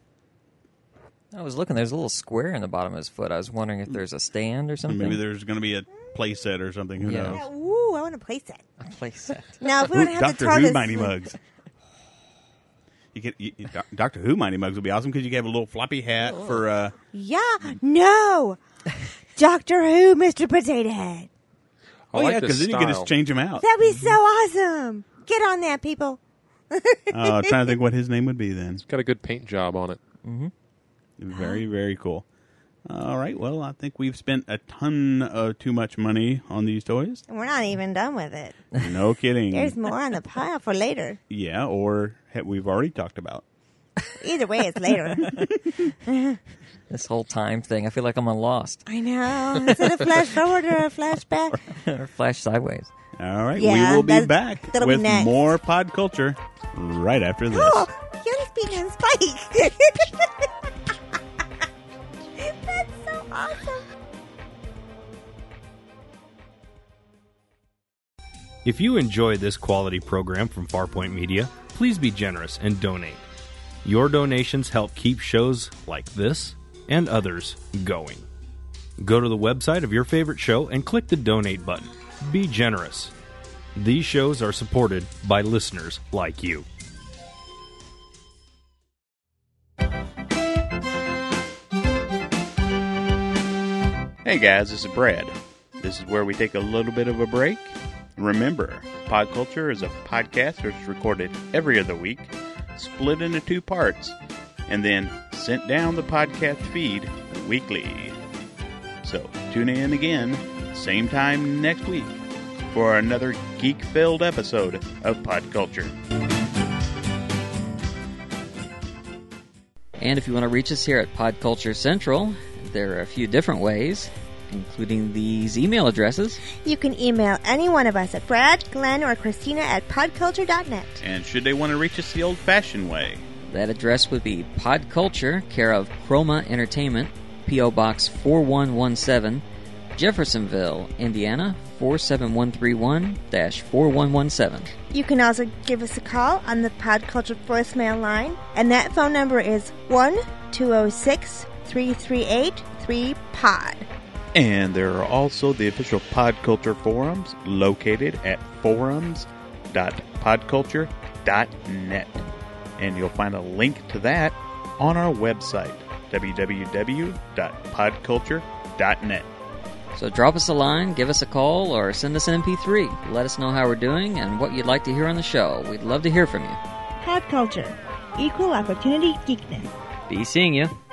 C: I was looking. There's a little square in the bottom of his foot. I was wondering if there's a stand or something.
A: Maybe there's going to be a play set or something. Who
C: Yeah.
A: knows?
B: Yeah, ooh, I want to play set.
C: a play set.
B: Now, if we
A: Ooh,
B: would have the
A: Doctor Who
B: TARDIS,
A: Mighty Mugs. You get you, you- Doc- Doctor Who Mighty Mugs would be awesome because you could have a little floppy hat for. Uh,
B: Yeah, no, Doctor Who, Mister Potato Head.
D: I
A: oh
D: like
A: yeah,
D: this
A: because then you can
D: style.
A: just change them out.
B: That'd be so awesome. Get on that, people.
A: Uh, I'm trying to think what his name would be then.
D: Got a good paint job on it.
A: Very, very cool. All right. Well, I think we've spent a ton of too much money on these toys.
B: And we're not even done with it.
A: No kidding.
B: There's more on the pile for later.
A: Yeah, or ha- we've already talked about.
B: Either way, it's later.
C: This whole time thing. I feel like I'm on Lost.
B: I know. Is it a flash forward or a flashback?
C: or Flash sideways.
A: All right.
B: Yeah,
A: we will be
B: that-
A: back
B: that'll be
A: with
B: next.
A: more pod culture right after this.
B: Oh, you're speaking on Spike. That's so awesome.
K: If you enjoy this quality program from Farpoint Media, please be generous and donate. Your donations help keep shows like this and others going. Go to the website of your favorite show and click the donate button. Be generous. These shows are supported by listeners like you.
A: Hey guys, this is Brad. This is where we take a little bit of a break. Remember, Pod Culture is a podcast that's recorded every other week, split into two parts, and then sent down the podcast feed weekly. So tune in again, same time next week, for another geek-filled episode of Pod Culture.
C: And if you want to reach us here at Pod Culture Central, there are a few different ways, including these email addresses.
B: You can email any one of us at Brad, Glenn, or Christina at podculture dot net.
A: And should they want to reach us the old-fashioned way,
C: That address would be Pod Culture, care of Chroma Entertainment, P O. Box four one one seven, Jeffersonville, Indiana four seven one three one dash four one one seven.
B: You can also give us a call on the Pod Culture voicemail line, and that phone number is one two zero six, three three eight, three P O D.
A: and there are also the official Pod Culture forums located at forums dot podculture dot net. And you'll find a link to that on our website, w w w dot podculture dot net.
C: So drop us a line, give us a call, or send us an M P three. Let us know how we're doing and what you'd like to hear on the show. We'd love to hear from you.
B: Pod Culture, equal opportunity geekness.
C: Be seeing you.